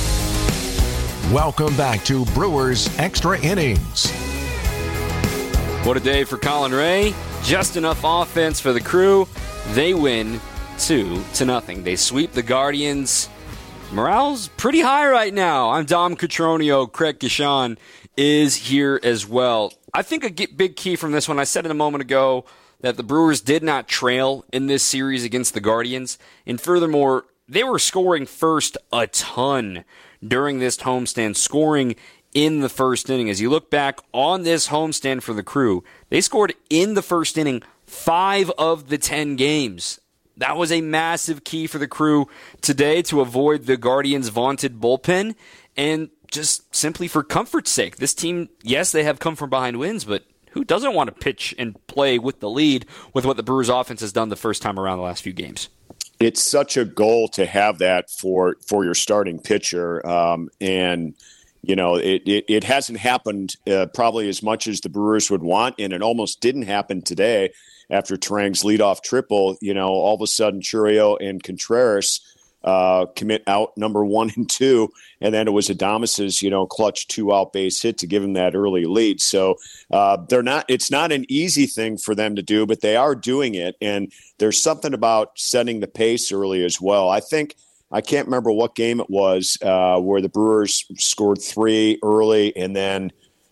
Welcome back to Brewers Extra Innings. What a day for Colin Ray. Just enough offense for the Crew. They win two to nothing. They sweep the Guardians. Morale's pretty high right now. I'm Dom Cotroneo. Craig Gishan is here as well. I think a big key from this one, I said it a moment ago, that the Brewers did not trail in this series against the Guardians. And furthermore, they were scoring first a ton during this homestand, scoring in the first inning. As you look back on this homestand for the Crew, they scored in the first inning five of the ten games. That was a massive key for the Crew today to avoid the Guardians' vaunted bullpen, and just simply for comfort's sake. This team, yes, they have come from behind wins, but who doesn't want to pitch and play with the lead with what the Brewers' offense has done the first time around the last few games? It's such a goal to have that for, for your starting pitcher. Um, and, you know, it, it, it hasn't happened uh, probably as much as the Brewers would want, and it almost didn't happen today after Terang's leadoff triple. You know, all of a sudden Chourio and Contreras uh, commit out number one and two, and then it was Adames' you know clutch two out base hit to give him that early lead. So uh, they're not. It's not an easy thing for them to do, but they are doing it, and there's something about setting the pace early as well. I think I can't remember what game it was uh, where the Brewers scored three early, and then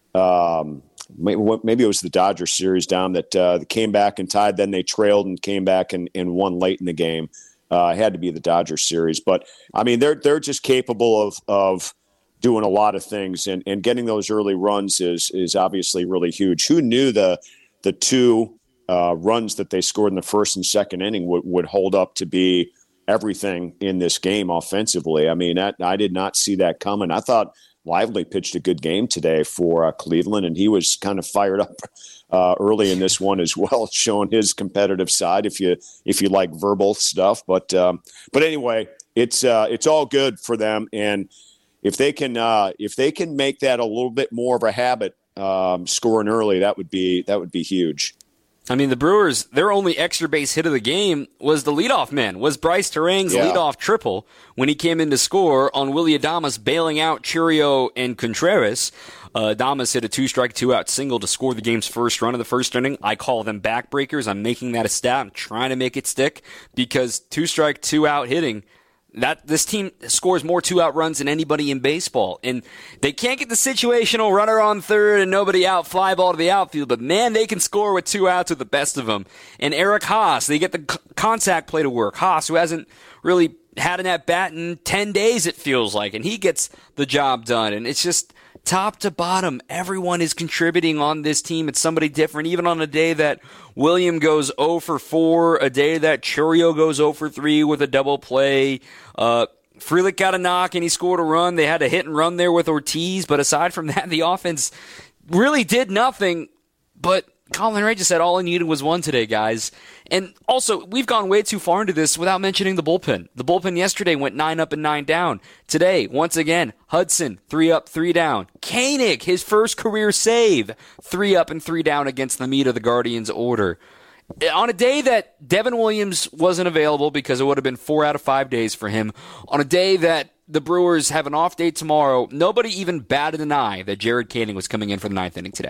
um, maybe it was the Dodgers series down that uh, they came back and tied. Then they trailed and came back and, and won late in the game. Uh, it had to be the Dodgers series, but I mean they're they're just capable of of doing a lot of things, and, and getting those early runs is is obviously really huge. Who knew the the two uh, runs that they scored in the first and second inning would, would hold up to be everything in this game offensively? I mean, that, I did not see that coming. I thought Lively pitched a good game today for uh, Cleveland, and he was kind of fired up uh, early in this one as well, showing his competitive side if you if you like verbal stuff. But um, but anyway, it's uh, it's all good for them, and if they can uh, if they can make that a little bit more of a habit, um, scoring early, that would be that would be huge. I mean, the Brewers, their only extra base hit of the game was the leadoff man, was Bryce Terang's yeah. leadoff triple when he came in to score on Willy Adames, bailing out Chourio and Contreras. Uh, Adames hit a two-strike, two-out single to score the game's first run of the first inning. I call them backbreakers. I'm making that a stat. I'm trying to make it stick because two-strike, two-out hitting, that this team scores more two-out runs than anybody in baseball. And they can't get the situational runner on third and nobody out, fly ball to the outfield. But, man, they can score with two outs with the best of them. And Eric Haas, they get the c- contact play to work. Haas, who hasn't really had an at-bat in ten days, it feels like. And he gets the job done. And it's just top to bottom, everyone is contributing on this team. It's somebody different, even on a day that William goes oh for four, a day that Chourio goes oh for three with a double play. Uh, Frelick got a knock and he scored a run. They had a hit and run there with Ortiz, but aside from that, the offense really did nothing. But Colin Ray just said all I needed was one today, guys. And also, we've gone way too far into this without mentioning the bullpen. The bullpen yesterday went nine up and nine down. Today, once again, Hudson, three up, three down. Koenig, his first career save, three up and three down against the meat of the Guardians' order. On a day that Devin Williams wasn't available because it would have been four out of five days for him, on a day that the Brewers have an off day tomorrow, nobody even batted an eye that Jared Koenig was coming in for the ninth inning today.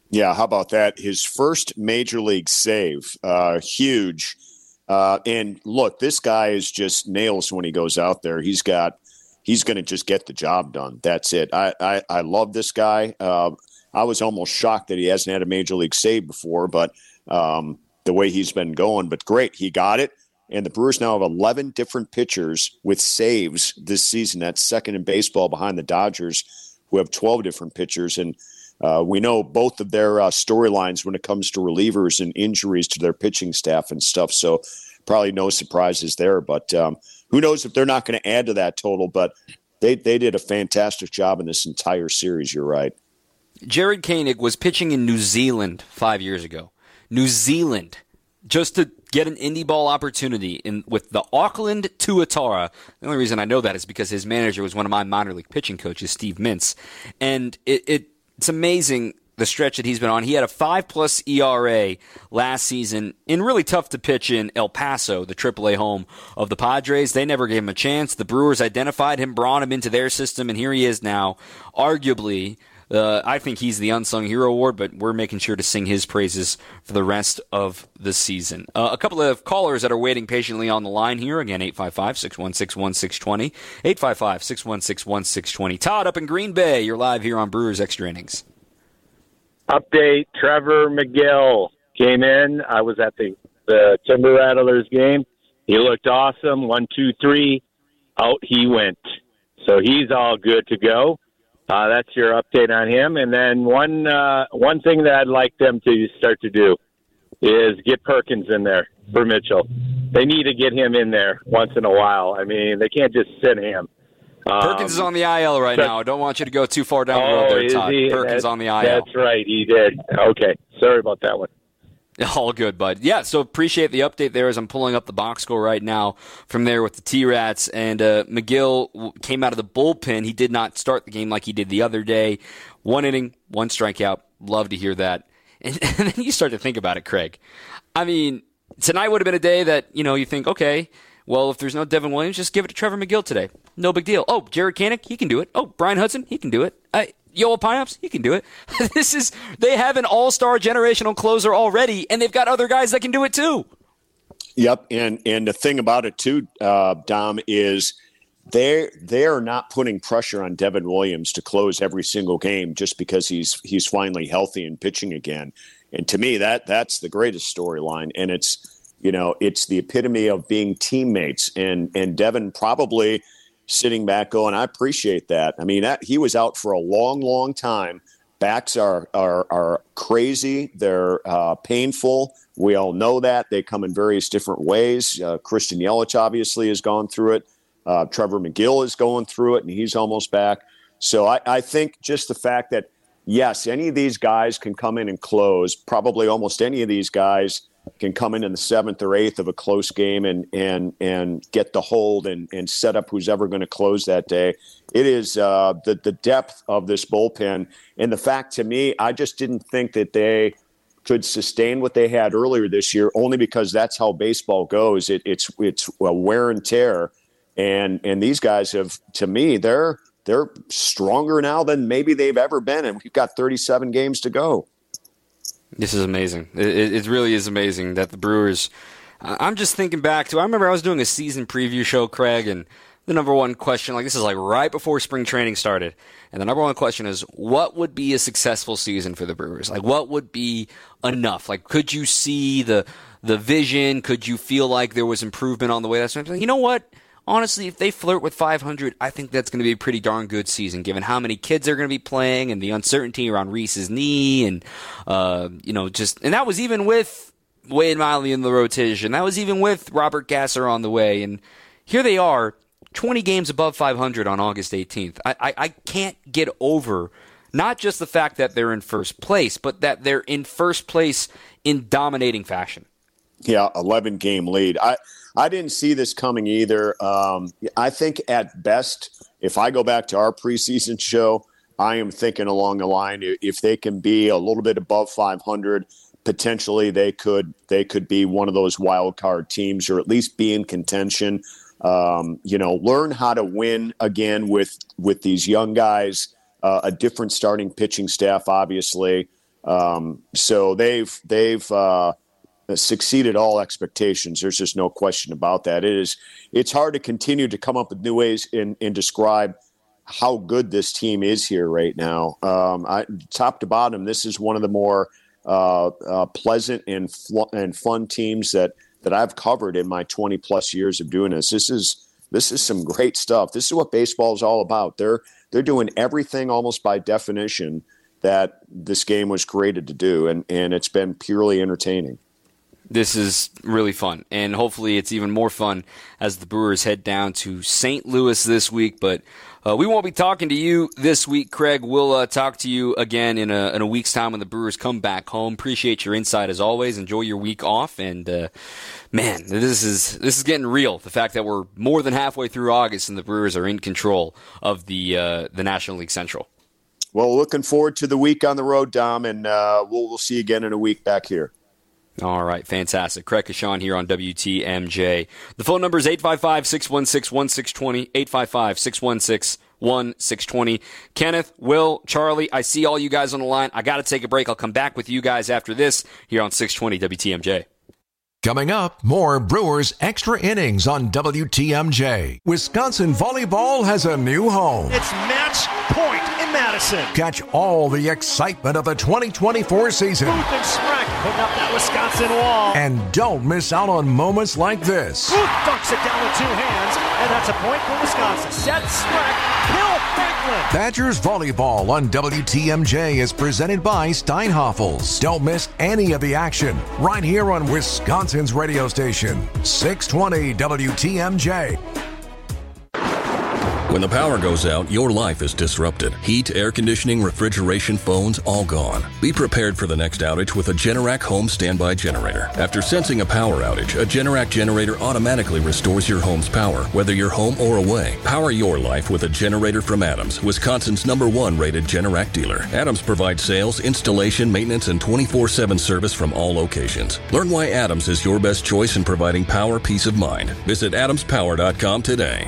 Yeah, how about that? His first major league save, uh, huge. Uh, and look, this guy is just nails when he goes out there. He's got, he's going to just get the job done. That's it. I, I, I love this guy. Uh, I was almost shocked that he hasn't had a major league save before, but um, the way he's been going, but great. He got it. And the Brewers now have eleven different pitchers with saves this season. That's second in baseball behind the Dodgers, who have twelve different pitchers. And uh, we know both of their uh, storylines when it comes to relievers and injuries to their pitching staff and stuff. So probably no surprises there. But um, who knows if they're not going to add to that total. But they, they did a fantastic job in this entire series. You're right. Jared Koenig was pitching in New Zealand five years ago. New Zealand. Just to get an indie ball opportunity in with the Auckland Tuatara. The only reason I know that is because his manager was one of my minor league pitching coaches, Steve Mintz. And it, it it's amazing the stretch that he's been on. He had a five-plus E R A last season in really tough to pitch in El Paso, the triple A home of the Padres. They never gave him a chance. The Brewers identified him, brought him into their system, and here he is now, arguably. Uh, I think he's the unsung hero award, but we're making sure to sing his praises for the rest of the season. Uh, a couple of callers that are waiting patiently on the line here. Again, eight five five, six one six, one six two zero. eight five five, six one six, one six two zero. Todd up in Green Bay. You're live here on Brewers Extra Innings. Update, Trevor McGill came in. I was at the, the Timber Rattlers game. He looked awesome. One, two, three. Out he went. So he's all good to go. Uh, that's your update on him. And then one uh, one thing that I'd like them to start to do is get Perkins in there for Mitchell. They need to get him in there once in a while. I mean, they can't just sit him. Um, Perkins is on the I L right but, now. I don't want you to go too far down the road oh, there, Todd. He? Perkins that, on the I L. That's right. He did. Okay. Sorry about that one. All good, bud. Yeah, so appreciate the update there as I'm pulling up the box score right now from there with the T-Rats. And uh, McGill came out of the bullpen. He did not start the game like he did the other day. One inning, one strikeout. Love to hear that. And, and then you start to think about it, Craig. I mean, tonight would have been a day that, you know, you think, okay, well, if there's no Devin Williams, just give it to Trevor McGill today. No big deal. Oh, Jared Koenig, he can do it. Oh, Brian Hudson, he can do it. I Yoel Piops, he can do it. This is they have an all-star generational closer already, and they've got other guys that can do it too. Yep, and and the thing about it too, uh, Dom, is they they are not putting pressure on Devin Williams to close every single game just because he's he's finally healthy and pitching again. And to me, that that's the greatest storyline, and it's you know it's the epitome of being teammates. And and Devin probably sitting back going, I appreciate that. I mean, that, he was out for a long, long time. Backs are are, are crazy. They're uh, painful. We all know that. They come in various different ways. Uh, Christian Yelich obviously has gone through it. Uh, Trevor McGill is going through it, and he's almost back. So I, I think just the fact that, yes, any of these guys can come in and close. Probably almost any of these guys can come in in the seventh or eighth of a close game and and and get the hold and, and set up who's ever going to close that day. It is uh, the, the depth of this bullpen. And the fact to me, I just didn't think that they could sustain what they had earlier this year, only because that's how baseball goes. It, it's it's a wear and tear. And and these guys have, to me, they're they're stronger now than maybe they've ever been. And we've got thirty-seven games to go. This is amazing. It, it really is amazing that the Brewers – I'm just thinking back to – I remember I was doing a season preview show, Craig, and the number one question – like this is like right before spring training started. And the number one question is, what would be a successful season for the Brewers? Like, what would be enough? Like, could you see the the vision? Could you feel like there was improvement on the way? That's you know what? Honestly, if they flirt with five hundred, I think that's going to be a pretty darn good season, given how many kids are going to be playing and the uncertainty around Reese's knee, and uh, you know, just and that was even with Wade Miley in the rotation. That was even with Robert Gasser on the way, and here they are, twenty games above five hundred on August eighteenth. I, I, I can't get over not just the fact that they're in first place, but that they're in first place in dominating fashion. Yeah, eleven game lead. I. I didn't see this coming either. Um, I think at best, if I go back to our preseason show, I am thinking along the line, if they can be a little bit above five hundred, potentially they could they could be one of those wild card teams, or at least be in contention. Um, you know, learn how to win again with with these young guys, uh, a different starting pitching staff, obviously. Um, so they've they've uh, succeeded all expectations. There's just no question about that. It is it's hard to continue to come up with new ways and, and describe how good this team is here right now. Um, I, top to bottom, this is one of the more uh, uh, pleasant and fl- and fun teams that that I've covered in my twenty plus years of doing this. This is this is some great stuff. This is what baseball is all about. They're they're doing everything almost by definition that this game was created to do, and, and it's been purely entertaining. This is really fun, and hopefully it's even more fun as the Brewers head down to Saint Louis this week. But uh, we won't be talking to you this week, Craig. We'll uh, talk to you again in a, in a week's time when the Brewers come back home. Appreciate your insight as always. Enjoy your week off, and uh, man, this is this is getting real. The fact that we're more than halfway through August and the Brewers are in control of the uh, the National League Central. Well, looking forward to the week on the road, Dom, and uh, we'll, we'll see you again in a week back here. All right, fantastic. Craig Kashan here on W T M J. The phone number is eight five five, six one six, one six two zero, eight five five, six one six, one six two zero. Kenneth, Will, Charlie, I see all you guys on the line. I got to take a break. I'll come back with you guys after this here on six twenty W T M J. Coming up, more Brewers Extra Innings on W T M J. Wisconsin volleyball has a new home. It's match point in Madison. Catch all the excitement of the twenty twenty-four season. Booth and Schreck putting up that Wisconsin wall. And don't miss out on moments like this. Booth dunks it down with two hands, and that's a point for Wisconsin. Set, Schreck, Hill, Franklin. Badgers volleyball on W T M J is presented by Steinhoffels. Don't miss any of the action right here on Wisconsin's radio station, six twenty W T M J. When the power goes out, your life is disrupted. Heat, air conditioning, refrigeration, phones, all gone. Be prepared for the next outage with a Generac home standby generator. After sensing a power outage, a Generac generator automatically restores your home's power, whether you're home or away. Power your life with a generator from Adams, Wisconsin's number one rated Generac dealer. Adams provides sales, installation, maintenance, and twenty-four seven service from all locations. Learn why Adams is your best choice in providing power peace of mind. Visit adams power dot com today.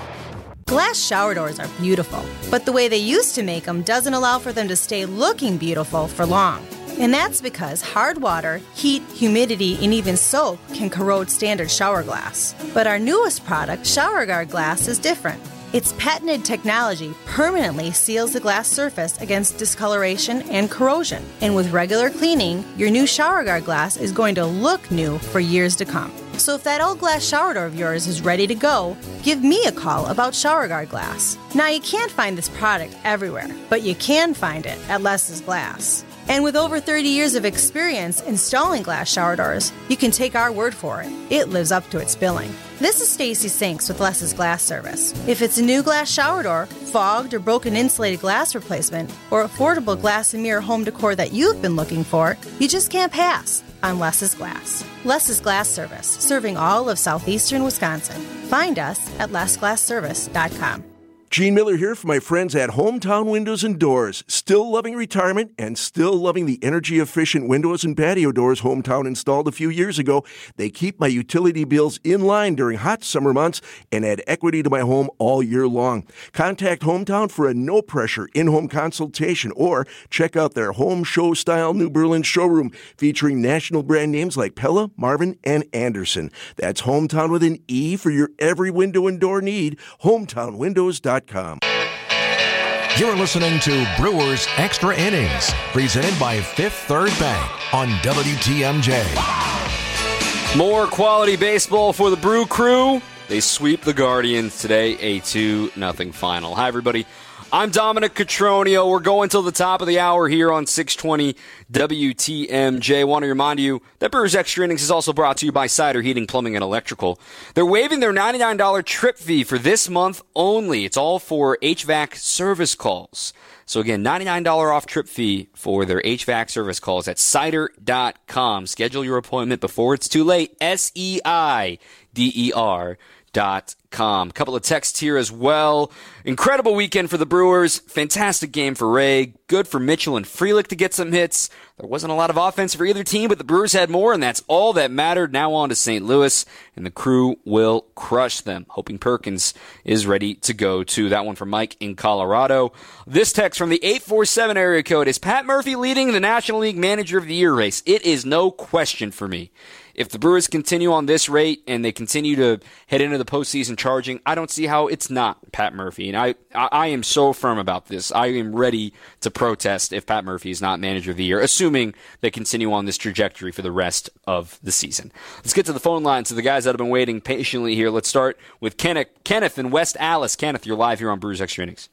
Glass shower doors are beautiful, but the way they used to make them doesn't allow for them to stay looking beautiful for long. And that's because hard water, heat, humidity, and even soap can corrode standard shower glass. But our newest product, ShowerGuard Glass, is different. Its patented technology permanently seals the glass surface against discoloration and corrosion. And with regular cleaning, your new ShowerGuard glass is going to look new for years to come. So if that old glass shower door of yours is ready to go, give me a call about ShowerGuard Glass. Now, you can't find this product everywhere, but you can find it at Les's Glass. And with over thirty years of experience installing glass shower doors, you can take our word for it. It lives up to its billing. This is Stacy Sinks with Les's Glass Service. If it's a new glass shower door, fogged or broken insulated glass replacement, or affordable glass and mirror home decor that you've been looking for, you just can't pass on Les's Glass. Les's Glass Service, serving all of southeastern Wisconsin. Find us at les glass service dot com. Gene Miller here for my friends at Hometown Windows and Doors. Still loving retirement and still loving the energy-efficient windows and patio doors Hometown installed a few years ago. They keep my utility bills in line during hot summer months and add equity to my home all year long. Contact Hometown for a no-pressure in-home consultation or check out their home show-style New Berlin showroom featuring national brand names like Pella, Marvin, and Anderson. That's Hometown with an E for your every window and door need. hometown windows dot com. You're listening to Brewers Extra Innings, presented by Fifth Third Bank on W T M J. More quality baseball for the Brew Crew. They sweep the Guardians today, a two nothing final. Hi, everybody. I'm Dominic Cotroneo. We're going till the top of the hour here on six twenty W T M J. Want to remind you that Brewers Extra Innings is also brought to you by Cider Heating, Plumbing, and Electrical. They're waiving their ninety-nine dollars trip fee for this month only. It's all for H V A C service calls. So again, ninety-nine dollars off trip fee for their H V A C service calls at cider dot com. Schedule your appointment before it's too late. S E I D E R dot com. A couple of texts here as well. Incredible weekend for the Brewers. Fantastic game for Ray. Good for Mitchell and Frelick to get some hits. There wasn't a lot of offense for either team, but the Brewers had more, and that's all that mattered. Now on to Saint Louis, and the Crew will crush them. Hoping Perkins is ready to go, too. That one from Mike in Colorado. This text from the eight four seven area code. Is Pat Murphy leading the National League Manager of the Year race? It is no question for me. If the Brewers continue on this rate and they continue to head into the postseason charging, I don't see how it's not Pat Murphy. And I, I, I am so firm about this. I am ready to protest if Pat Murphy is not Manager of the Year, assuming they continue on this trajectory for the rest of the season. Let's get to the phone lines to the guys that have been waiting patiently here. Let's start with Kenneth, Kenneth in West Allis. Kenneth, you're live here on Brewers Extra Innings.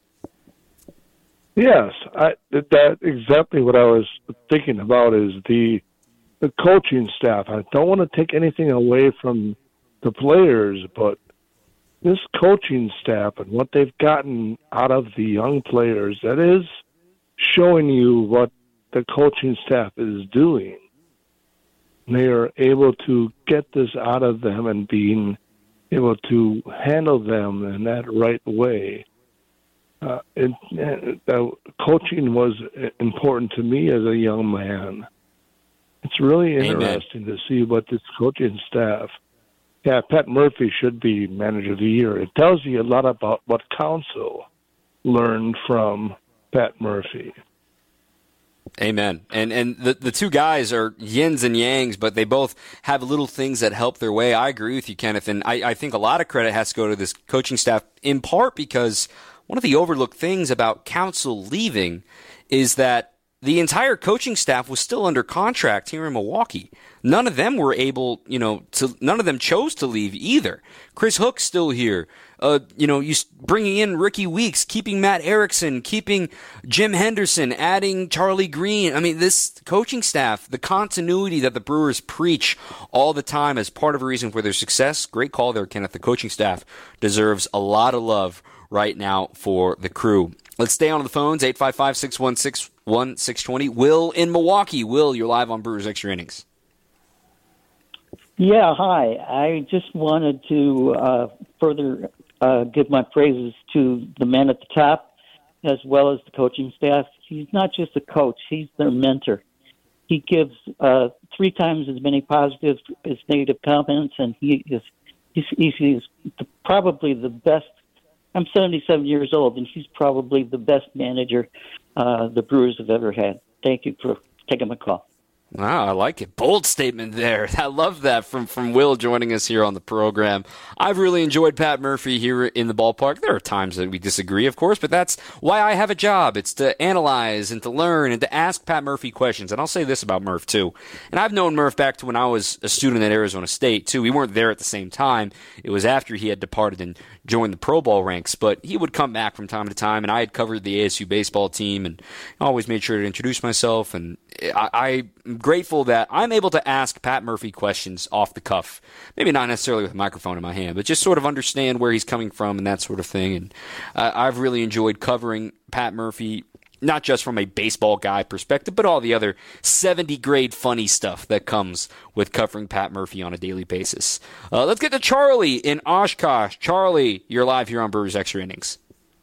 Yes, I, that exactly what I was thinking about is the the coaching staff. I don't want to take anything away from the players, but this coaching staff and what they've gotten out of the young players, that is showing you what the coaching staff is doing. They are able to get this out of them and being able to handle them in that right way. Uh, it, uh, coaching was important to me as a young man. It's really interesting Amen. to see what this coaching staff, yeah, Pat Murphy should be Manager of the Year. It tells you a lot about what Council learned from Pat Murphy. Amen. And and the, the two guys are yins and yangs, but they both have little things that help their way. I agree with you, Kenneth, and I, I think a lot of credit has to go to this coaching staff, in part because one of the overlooked things about Council leaving is that the entire coaching staff was still under contract here in Milwaukee. None of them were able, you know, to, none of them chose to leave either. Chris Hook's still here. Uh, you know, you bringing in Ricky Weeks, keeping Matt Erickson, keeping Jim Henderson, adding Charlie Green. I mean, this coaching staff, the continuity that the Brewers preach all the time as part of a reason for their success. Great call there, Kenneth. The coaching staff deserves a lot of love right now for the Crew. Let's stay on the phones, eight five five, six one six, one six two zero. Will in Milwaukee. Will, you're live on Brewers Extra Innings. Yeah, hi. I just wanted to uh, further uh, give my praises to the man at the top as well as the coaching staff. He's not just a coach, he's their mentor. He gives uh, three times as many positive as negative comments, and he is he's, he's probably the best. I'm seventy-seven years old, and he's probably the best manager uh, the Brewers have ever had. Thank you for taking my call. Wow, I like it. Bold statement there. I love that from, from Will joining us here on the program. I've really enjoyed Pat Murphy here in the ballpark. There are times that we disagree, of course, but that's why I have a job. It's to analyze and to learn and to ask Pat Murphy questions. And I'll say this about Murph, too. And I've known Murph back to when I was a student at Arizona State, too. We weren't there at the same time. It was after he had departed and joined the Pro Ball ranks. But he would come back from time to time, and I had covered the A S U baseball team and always made sure to introduce myself. And I, I'm grateful that I'm able to ask Pat Murphy questions off the cuff. Maybe not necessarily with a microphone in my hand, but just sort of understand where he's coming from and that sort of thing. And uh, I've really enjoyed covering Pat Murphy, not just from a baseball guy perspective, but all the other seventy-grade funny stuff that comes with covering Pat Murphy on a daily basis. Uh, let's get to Charlie in Oshkosh. Charlie, you're live here on Brewers Extra Innings.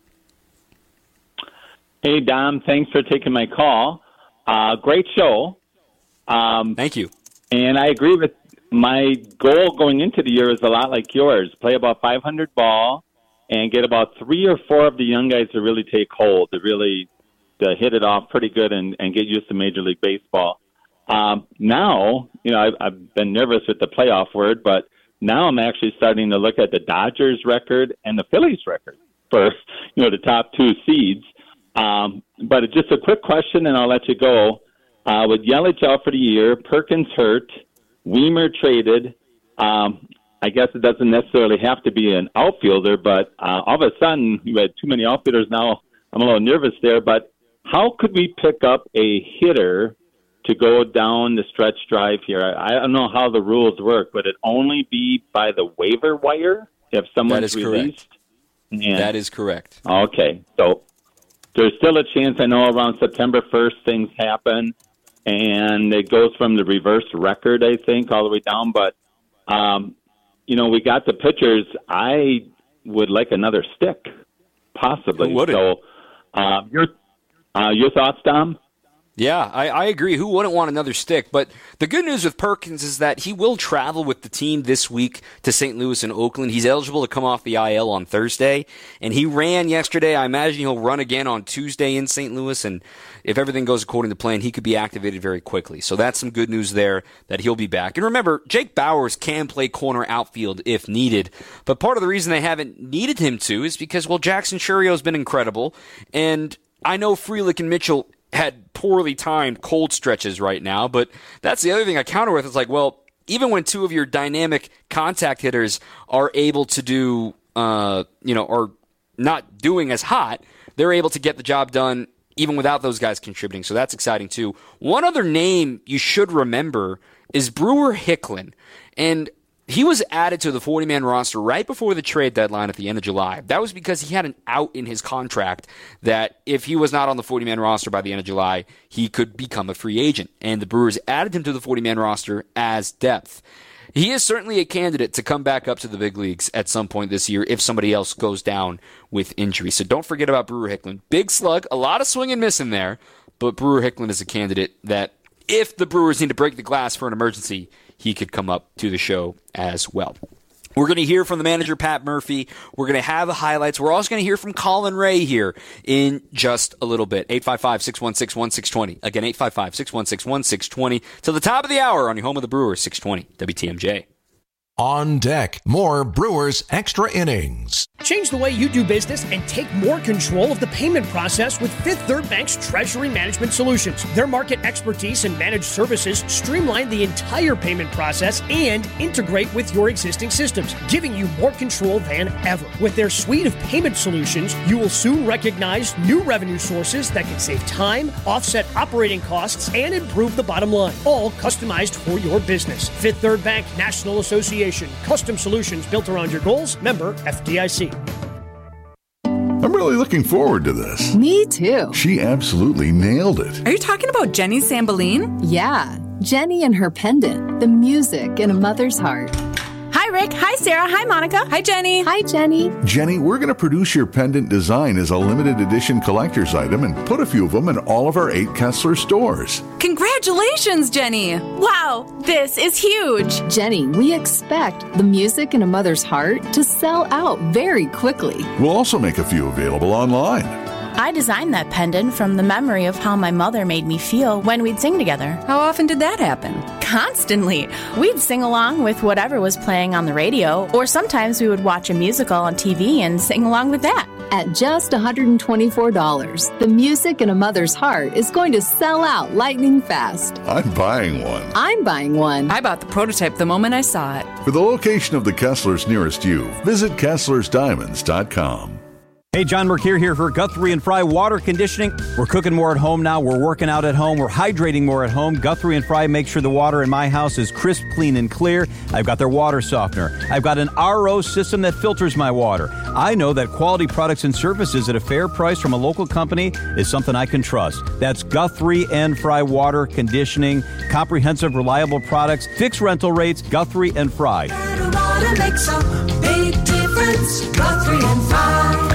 Hey, Dom. Thanks for taking my call. Uh, great show. Um, Thank you. And I agree with my goal going into the year is a lot like yours. Play about five hundred ball and get about three or four of the young guys to really take hold, to really to hit it off pretty good and, and get used to Major League Baseball. Um, now, you know, I've, I've been nervous with the playoff word, but now I'm actually starting to look at the Dodgers record and the Phillies record for, you know, the top two seeds. Um, but just a quick question, and I'll let you go. Uh, with Yelich out for the year, Perkins hurt, Weimer traded. Um, I guess it doesn't necessarily have to be an outfielder, but uh, all of a sudden you had too many outfielders now. I'm a little nervous there, but how could we pick up a hitter to go down the stretch drive here? I, I don't know how the rules work. Would it only be by the waiver wire if someone's that is released? Correct. That is correct. Okay, so there's still a chance. I know around September first things happen, and it goes from the reverse record, I think, all the way down. But um, you know, we got the pitchers. I would like another stick, possibly. Who wouldn't? So, uh, your uh, your thoughts, Dom? Yeah, I, I agree. Who wouldn't want another stick? But the good news with Perkins is that he will travel with the team this week to Saint Louis and Oakland. He's eligible to come off the I L on Thursday, and he ran yesterday. I imagine he'll run again on Tuesday in Saint Louis, and if everything goes according to plan, he could be activated very quickly. So that's some good news there that he'll be back. And remember, Jake Bauers can play corner outfield if needed, but part of the reason they haven't needed him to is because, well, Jackson Churrio's been incredible, and I know Frelick and Mitchell had poorly timed cold stretches right now, but that's the other thing I counter with. It's like, well, even when two of your dynamic contact hitters are able to do, uh, you know, are not doing as hot, they're able to get the job done even without those guys contributing. So that's exciting too. One other name you should remember is Brewer Hicklin, and he was added to the forty-man roster right before the trade deadline at the end of July. That was because he had an out in his contract that if he was not on the forty-man roster by the end of July, he could become a free agent. And the Brewers added him to the forty-man roster as depth. He is certainly a candidate to come back up to the big leagues at some point this year if somebody else goes down with injury. So don't forget about Brewer Hicklin. Big slug, a lot of swing and miss in there, but Brewer Hicklin is a candidate that if the Brewers need to break the glass for an emergency, he could come up to the show as well. We're going to hear from the manager, Pat Murphy. We're going to have the highlights. We're also going to hear from Colin Ray here in just a little bit. eight five five, six one six, one six two zero. Again, eight five five, six one six, one six two zero. Till the top of the hour on your home of the Brewers, six twenty W T M J. On deck, more Brewers Extra Innings. Change the way you do business and take more control of the payment process with Fifth Third Bank's Treasury Management Solutions. Their market expertise and managed services streamline the entire payment process and integrate with your existing systems, giving you more control than ever. With their suite of payment solutions, you will soon recognize new revenue sources that can save time, offset operating costs, and improve the bottom line, all customized for your business. Fifth Third Bank National Association. Custom solutions built around your goals. Member F D I C. I'm really looking forward to this. Me too. She absolutely nailed it. Are you talking about Jenny Sambeline? Yeah, Jenny and her pendant, the music in a mother's heart. Hi, Rick. Hi, Sarah. Hi, Monica. Hi, Jenny. Hi, Jenny. Jenny, we're going to produce your pendant design as a limited edition collector's item and put a few of them in all of our eight Kessler stores. Congratulations, Jenny. Wow, this is huge. Jenny, we expect the music in a mother's heart to sell out very quickly. We'll also make a few available online. I designed that pendant from the memory of how my mother made me feel when we'd sing together. How often did that happen? Constantly. We'd sing along with whatever was playing on the radio, or sometimes we would watch a musical on T V and sing along with that. At just one hundred twenty-four dollars, the music in a mother's heart is going to sell out lightning fast. I'm buying one. I'm buying one. I bought the prototype the moment I saw it. For the location of the Kesslers nearest you, visit Kessler's Diamonds dot com. Hey, John Mercure here for Guthrie and Fry Water Conditioning. We're cooking more at home now. We're working out at home. We're hydrating more at home. Guthrie and Fry make sure the water in my house is crisp, clean, and clear. I've got their water softener. I've got an R O system that filters my water. I know that quality products and services at a fair price from a local company is something I can trust. That's Guthrie and Fry Water Conditioning. Comprehensive, reliable products, fixed rental rates, Guthrie and Fry. Better water makes a big difference. Guthrie and Fry.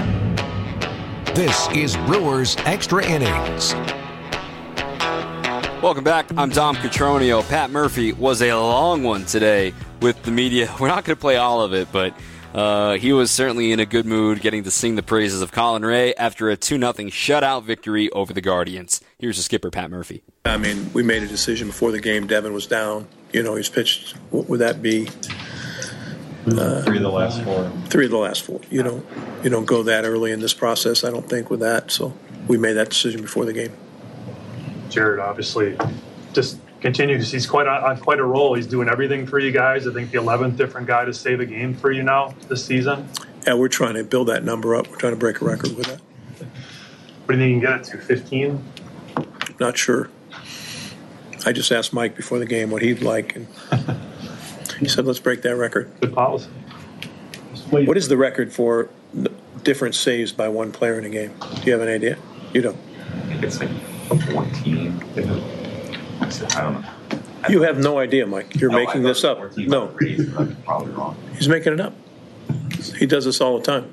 This is Brewers Extra Innings. Welcome back. I'm Dom Cotroneo. Pat Murphy was a long one today with the media. We're not going to play all of it, but uh, he was certainly in a good mood getting to sing the praises of Colin Ray after a two nothing shutout victory over the Guardians. Here's the skipper, Pat Murphy. I mean, we made a decision before the game. Devin was down. You know, he's pitched, what would that be? Uh, three of the last four. Three of the last four. You don't, you don't go that early in this process, I don't think, with that. So we made that decision before the game. Jared obviously just continues. He's quite on quite a roll. He's doing everything for you guys. I think the eleventh different guy to save a game for you now this season. Yeah, we're trying to build that number up. We're trying to break a record with that. What do you think you can get it to? fifteen? Not sure. I just asked Mike before the game what he'd like, and he said, let's break that record. Good policy. What is the record for different saves by one player in a game? Do you have an idea? You don't. I think it's like fourteen. I don't know. You have no idea, Mike. You're No, I making thought this up. fourteen No, threes, but I'm probably wrong. he's making it up. He does this all the time.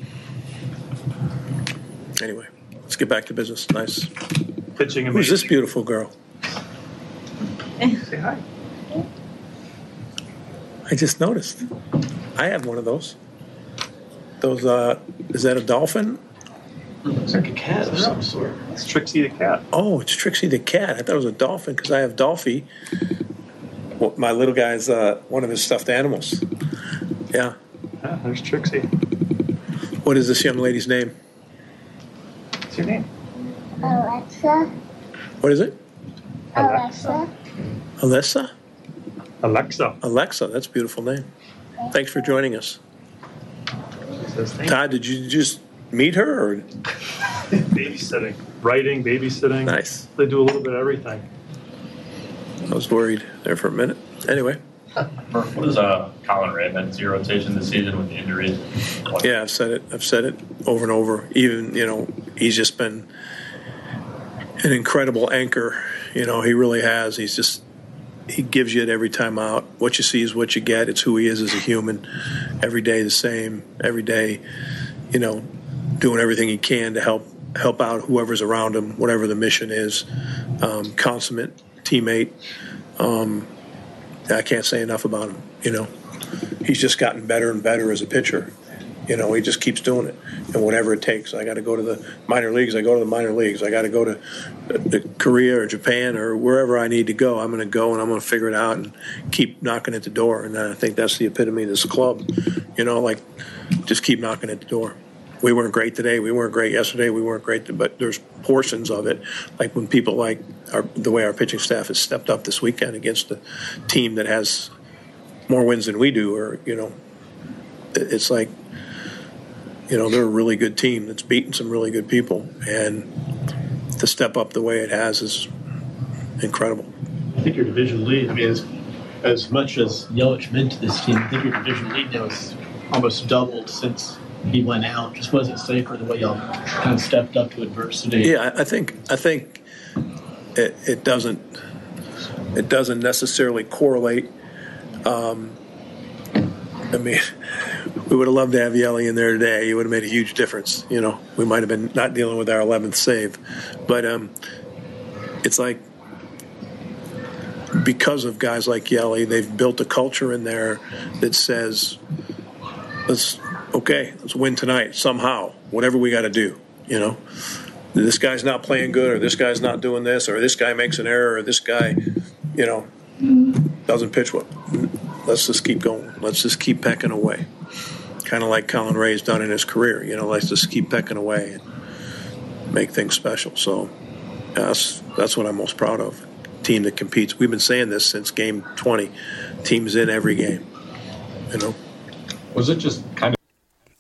Anyway, let's get back to business. Nice. Pitching amazing. Who's this beautiful girl? Say hi. I just noticed. I have one of those. Those, uh, is that a dolphin? Looks like a cat of some sort. It's Trixie the cat. Oh, it's Trixie the cat. I thought it was a dolphin because I have Dolphy. Well, my little guy's uh, one of his stuffed animals. Yeah. Yeah, there's Trixie. What is this young lady's name? What's your name? Alexa. What is it? Alexa. Alyssa? Alexa. Alexa, that's a beautiful name. Thanks for joining us. Todd, did you just meet her? Or? Babysitting. Writing, babysitting. Nice. They do a little bit of everything. I was worried there for a minute. Anyway. Murph, what is uh, Colin Ray meant to your rotation this season with the injuries? Yeah, I've said it. I've said it over and over. Even, you know, he's just been an incredible anchor. You know, he really has. He's just, he gives you it every time out. What you see is what you get. It's who he is as a human. Every day the same. Every day, you know, doing everything he can to help help out whoever's around him, whatever the mission is. Um, consummate teammate. Um, I can't say enough about him. You know, he's just gotten better and better as a pitcher. You know, he just keeps doing it, and whatever it takes. I got to go to the minor leagues. I go to the minor leagues. I got to go to uh, Korea or Japan or wherever I need to go. I'm going to go, and I'm going to figure it out and keep knocking at the door. And I think that's the epitome of this club. You know, like just keep knocking at the door. We weren't great today. We weren't great yesterday. We weren't great, but there's portions of it, like when people like our, the way our pitching staff has stepped up this weekend against a team that has more wins than we do, or you know, it's like. You know, they're a really good team that's beaten some really good people. And to step up the way it has is incredible. I think your division lead, I mean, as, as much as Yelich meant to this team, I think your division lead now is almost doubled since he went out. Just wasn't safer the way y'all kind of stepped up to adversity. Yeah, I think I think it, it doesn't it doesn't necessarily correlate. Um, I mean, we would have loved to have Yelly in there today. He would have made a huge difference. You know, we might have been not dealing with our eleventh save. But um, it's like because of guys like Yelly, they've built a culture in there that says, let's, okay, let's win tonight somehow, whatever we got to do, you know. This guy's not playing good, or this guy's not doing this, or this guy makes an error, or this guy, you know, doesn't pitch well. Let's just keep going. Let's just keep pecking away. Kind of like Colin Ray's done in his career. You know, let's just keep pecking away and make things special. So yeah, that's, that's what I'm most proud of. Team that competes. We've been saying this since game twenty. Teams in every game. You know? Was it just kind of...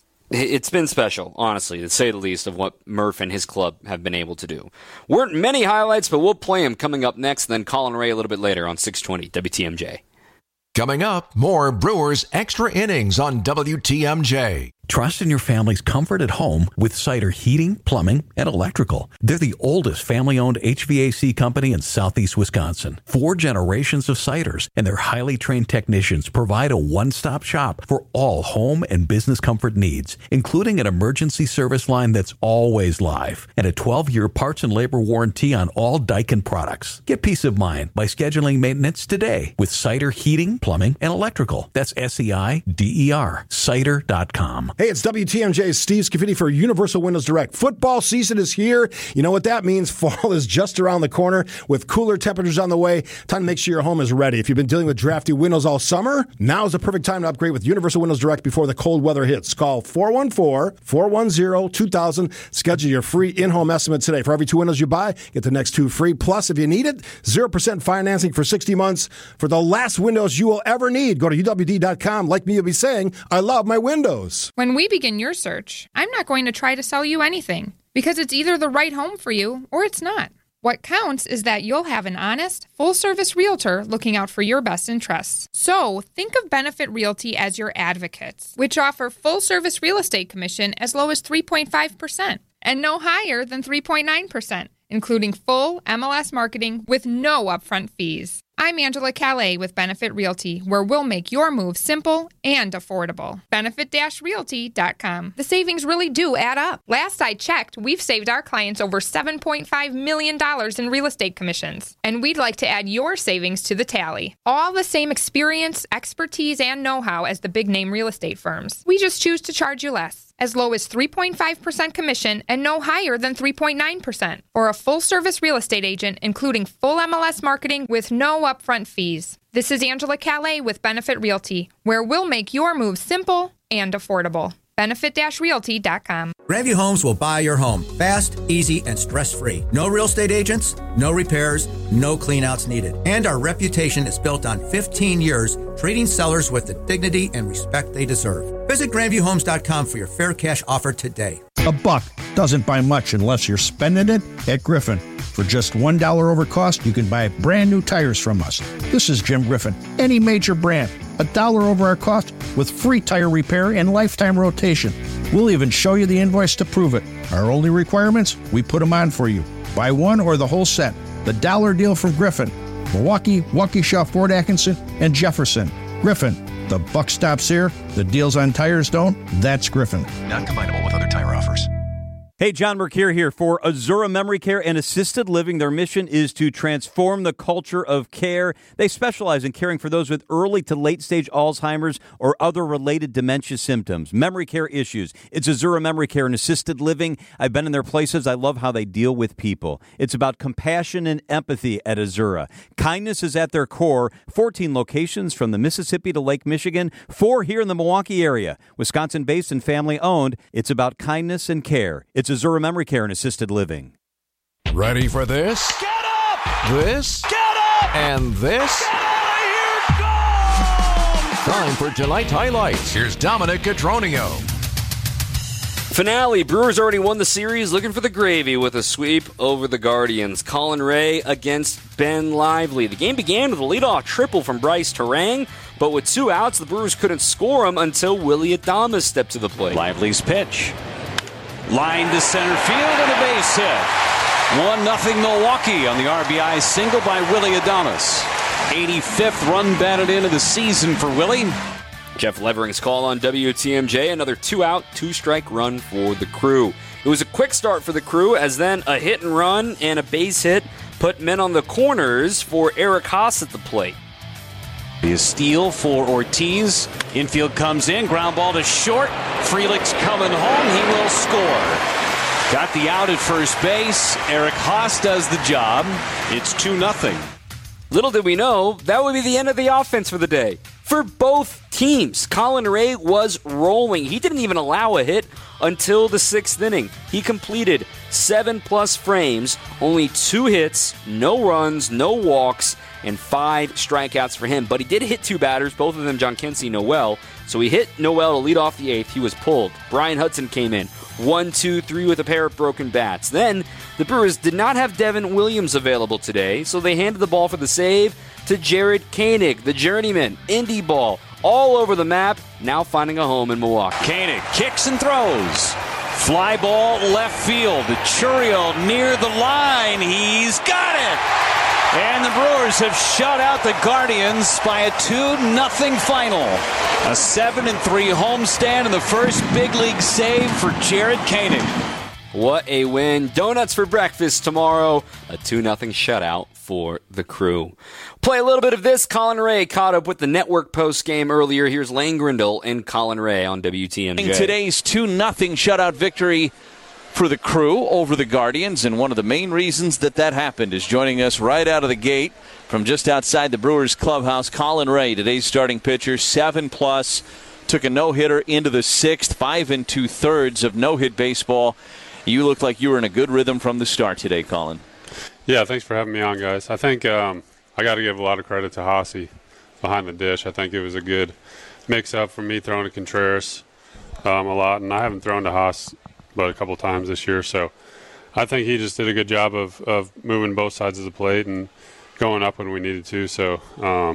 It's been special, honestly, to say the least, of what Murph and his club have been able to do. Weren't many highlights, but we'll play him coming up next, then Colin Ray a little bit later on six twenty W T M J. Coming up, more Brewers Extra Innings on W T M J. Trust in your family's comfort at home with Cider Heating, Plumbing, and Electrical. They're the oldest family-owned H V A C company in southeast Wisconsin. Four generations of ciders, and their highly trained technicians provide a one-stop shop for all home and business comfort needs, including an emergency service line that's always live and a twelve-year parts and labor warranty on all Daikin products. Get peace of mind by scheduling maintenance today with Cider Heating, Plumbing, and Electrical. That's S E I D E R, cider dot com. Hey, it's W T M J's Steve Scafidi for Universal Windows Direct. Football season is here. You know what that means. Fall is just around the corner with cooler temperatures on the way. Time to make sure your home is ready. If you've been dealing with drafty windows all summer, now is the perfect time to upgrade with Universal Windows Direct before the cold weather hits. Call four one four, four one zero, two thousand. Schedule your free in-home estimate today. For every two windows you buy, get the next two free. Plus, if you need it, zero percent financing for sixty months for the last windows you will ever need. Go to U W D dot com. Like me, you'll be saying, I love my windows. When we begin your search, I'm not going to try to sell you anything, because it's either the right home for you or it's not. What counts is that you'll have an honest, full-service realtor looking out for your best interests. So think of Benefit Realty as your advocates, which offer full-service real estate commission as low as three point five percent and no higher than three point nine percent, including full M L S marketing with no upfront fees. I'm Angela Calais with Benefit Realty, where we'll make your move simple and affordable. benefit dash realty dot com. The savings really do add up. Last I checked, we've saved our clients over seven point five million dollars in real estate commissions. And we'd like to add your savings to the tally. All the same experience, expertise, and know-how as the big-name real estate firms. We just choose to charge you less. As low as three point five percent commission and no higher than three point nine percent. For a full-service real estate agent, including full M L S marketing with no upfront fees. This is Angela Calais with Benefit Realty, where we'll make your move simple and affordable. benefit dash realty dot com. Grandview Homes will buy your home fast, easy, and stress-free. No real estate agents, no repairs, no cleanouts needed. And our reputation is built on fifteen years treating sellers with the dignity and respect they deserve. Visit grandview homes dot com for your fair cash offer today. A buck doesn't buy much unless you're spending it at Griffin. For just one dollar over cost, you can buy brand new tires from us. This is Jim Griffin. Any major brand, a dollar over our cost with free tire repair and lifetime rotation. We'll even show you the invoice to prove it. Our only requirements, we put them on for you. Buy one or the whole set. The dollar deal from Griffin. Milwaukee, Waukesha, Fort Atkinson, and Jefferson. Griffin. The buck stops here. The deals on tires don't. That's Griffin. Not combinable with other tire offers. Hey, John Mercure here for Azura Memory Care and Assisted Living. Their mission is to transform the culture of care. They specialize in caring for those with early to late stage Alzheimer's or other related dementia symptoms, memory care issues. It's Azura Memory Care and Assisted Living. I've been in their places. I love how they deal with people. It's about compassion and empathy at Azura. Kindness is at their core. fourteen locations from the Mississippi to Lake Michigan, four here in the Milwaukee area. Wisconsin-based and family-owned. It's about kindness and care. It's Azura Memory Care and Assisted Living. Ready for this? Get up! This? Get up! And this? Get out of here! Go! Time for tonight's highlights. Here's Dominic Cotroneo. Finale. Brewers already won the series, looking for the gravy with a sweep over the Guardians. Colin Ray against Ben Lively. The game began with a leadoff triple from Bryce Terang, but with two outs, the Brewers couldn't score him until Willy Adames stepped to the plate. Lively's pitch. Line to center field and a base hit. one nothing Milwaukee on the R B I single by Willy Adames. eighty-fifth run batted into the season for Willie. Jeff Levering's call on W T M J, another two-out, two-strike run for the Crew. It was a quick start for the Crew, as then a hit and run and a base hit put men on the corners for Eric Haas at the plate. The steal for Ortiz. Infield comes in. Ground ball to short. Frelick's coming home. He will score. Got the out at first base. Eric Haas does the job. It's two nothing. Little did we know, that would be the end of the offense for the day. For both teams, Colin Ray was rolling. He didn't even allow a hit until the sixth inning. He completed seven-plus frames, only two hits, no runs, no walks, and five strikeouts for him. But he did hit two batters, both of them John Kensey Noel. So he hit Noel to lead off the eighth. He was pulled. Brian Hudson came in. One, two, three with a pair of broken bats. Then the Brewers did not have Devin Williams available today, so they handed the ball for the save to Jared Koenig, the journeyman. Indie ball all over the map, now finding a home in Milwaukee. Koenig kicks and throws. Fly ball left field. Churiel near the line. He's got it! And the Brewers have shut out the Guardians by a two nothing final. A seven and three homestand and the first big league save for Jared Koenig. What a win. Donuts for breakfast tomorrow. A two nothing shutout for the Crew. Play a little bit of this. Colin Ray caught up with the network post game earlier. Here's Lane Grindle and Colin Ray on W T M J. Today's two nothing shutout victory for the Crew over the Guardians, and one of the main reasons that that happened is joining us right out of the gate from just outside the Brewers clubhouse. Colin Ray, today's starting pitcher, seven plus, took a no-hitter into the sixth, five and two-thirds of no-hit baseball. You looked like you were in a good rhythm from the start today, Colin. Yeah, thanks for having me on, guys. I think um, I got to give a lot of credit to Hossie behind the dish. I think it was a good mix-up for me throwing to Contreras um, a lot, and I haven't thrown to Haas but a couple times this year, so I think he just did a good job of, of moving both sides of the plate and going up when we needed to. So um,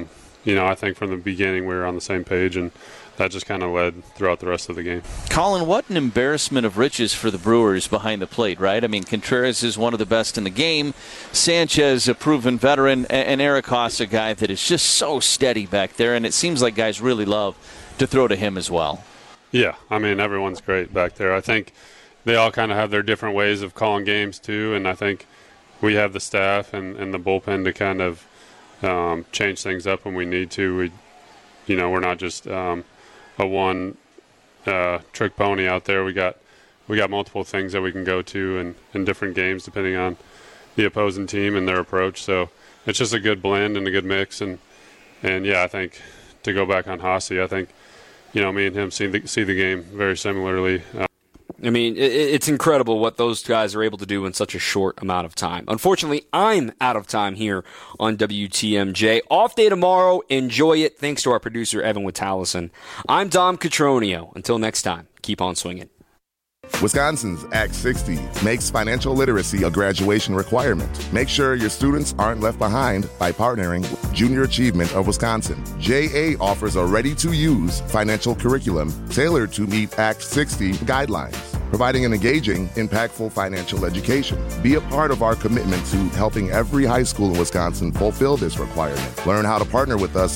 you know, I think from the beginning we were on the same page, and that just kind of led throughout the rest of the game. Colin, what an embarrassment of riches for the Brewers behind the plate, right? I mean, Contreras is one of the best in the game. Sanchez, a proven veteran, and Eric Haas, a guy that is just so steady back there, and it seems like guys really love to throw to him as well. Yeah, I mean, everyone's great back there. I think they all kind of have their different ways of calling games too, and I think we have the staff and, and the bullpen to kind of um, change things up when we need to. We, you know, we're not just um, a one uh, trick pony out there. We got we got multiple things that we can go to in, in different games depending on the opposing team and their approach. So it's just a good blend and a good mix. And and yeah, I think to go back on Hossie, I think, you know, me and him see the, see the game very similarly. Uh, I mean, it's incredible what those guys are able to do in such a short amount of time. Unfortunately, I'm out of time here on W T M J. Off day tomorrow. Enjoy it. Thanks to our producer, Evan Witalison. I'm Dom Cotroneo. Until next time, keep on swinging. Wisconsin's Act sixty makes financial literacy a graduation requirement. Make sure your students aren't left behind by partnering with Junior Achievement of Wisconsin. J A offers a ready-to-use financial curriculum tailored to meet Act sixty guidelines, providing an engaging, impactful financial education. Be a part of our commitment to helping every high school in Wisconsin fulfill this requirement. Learn how to partner with us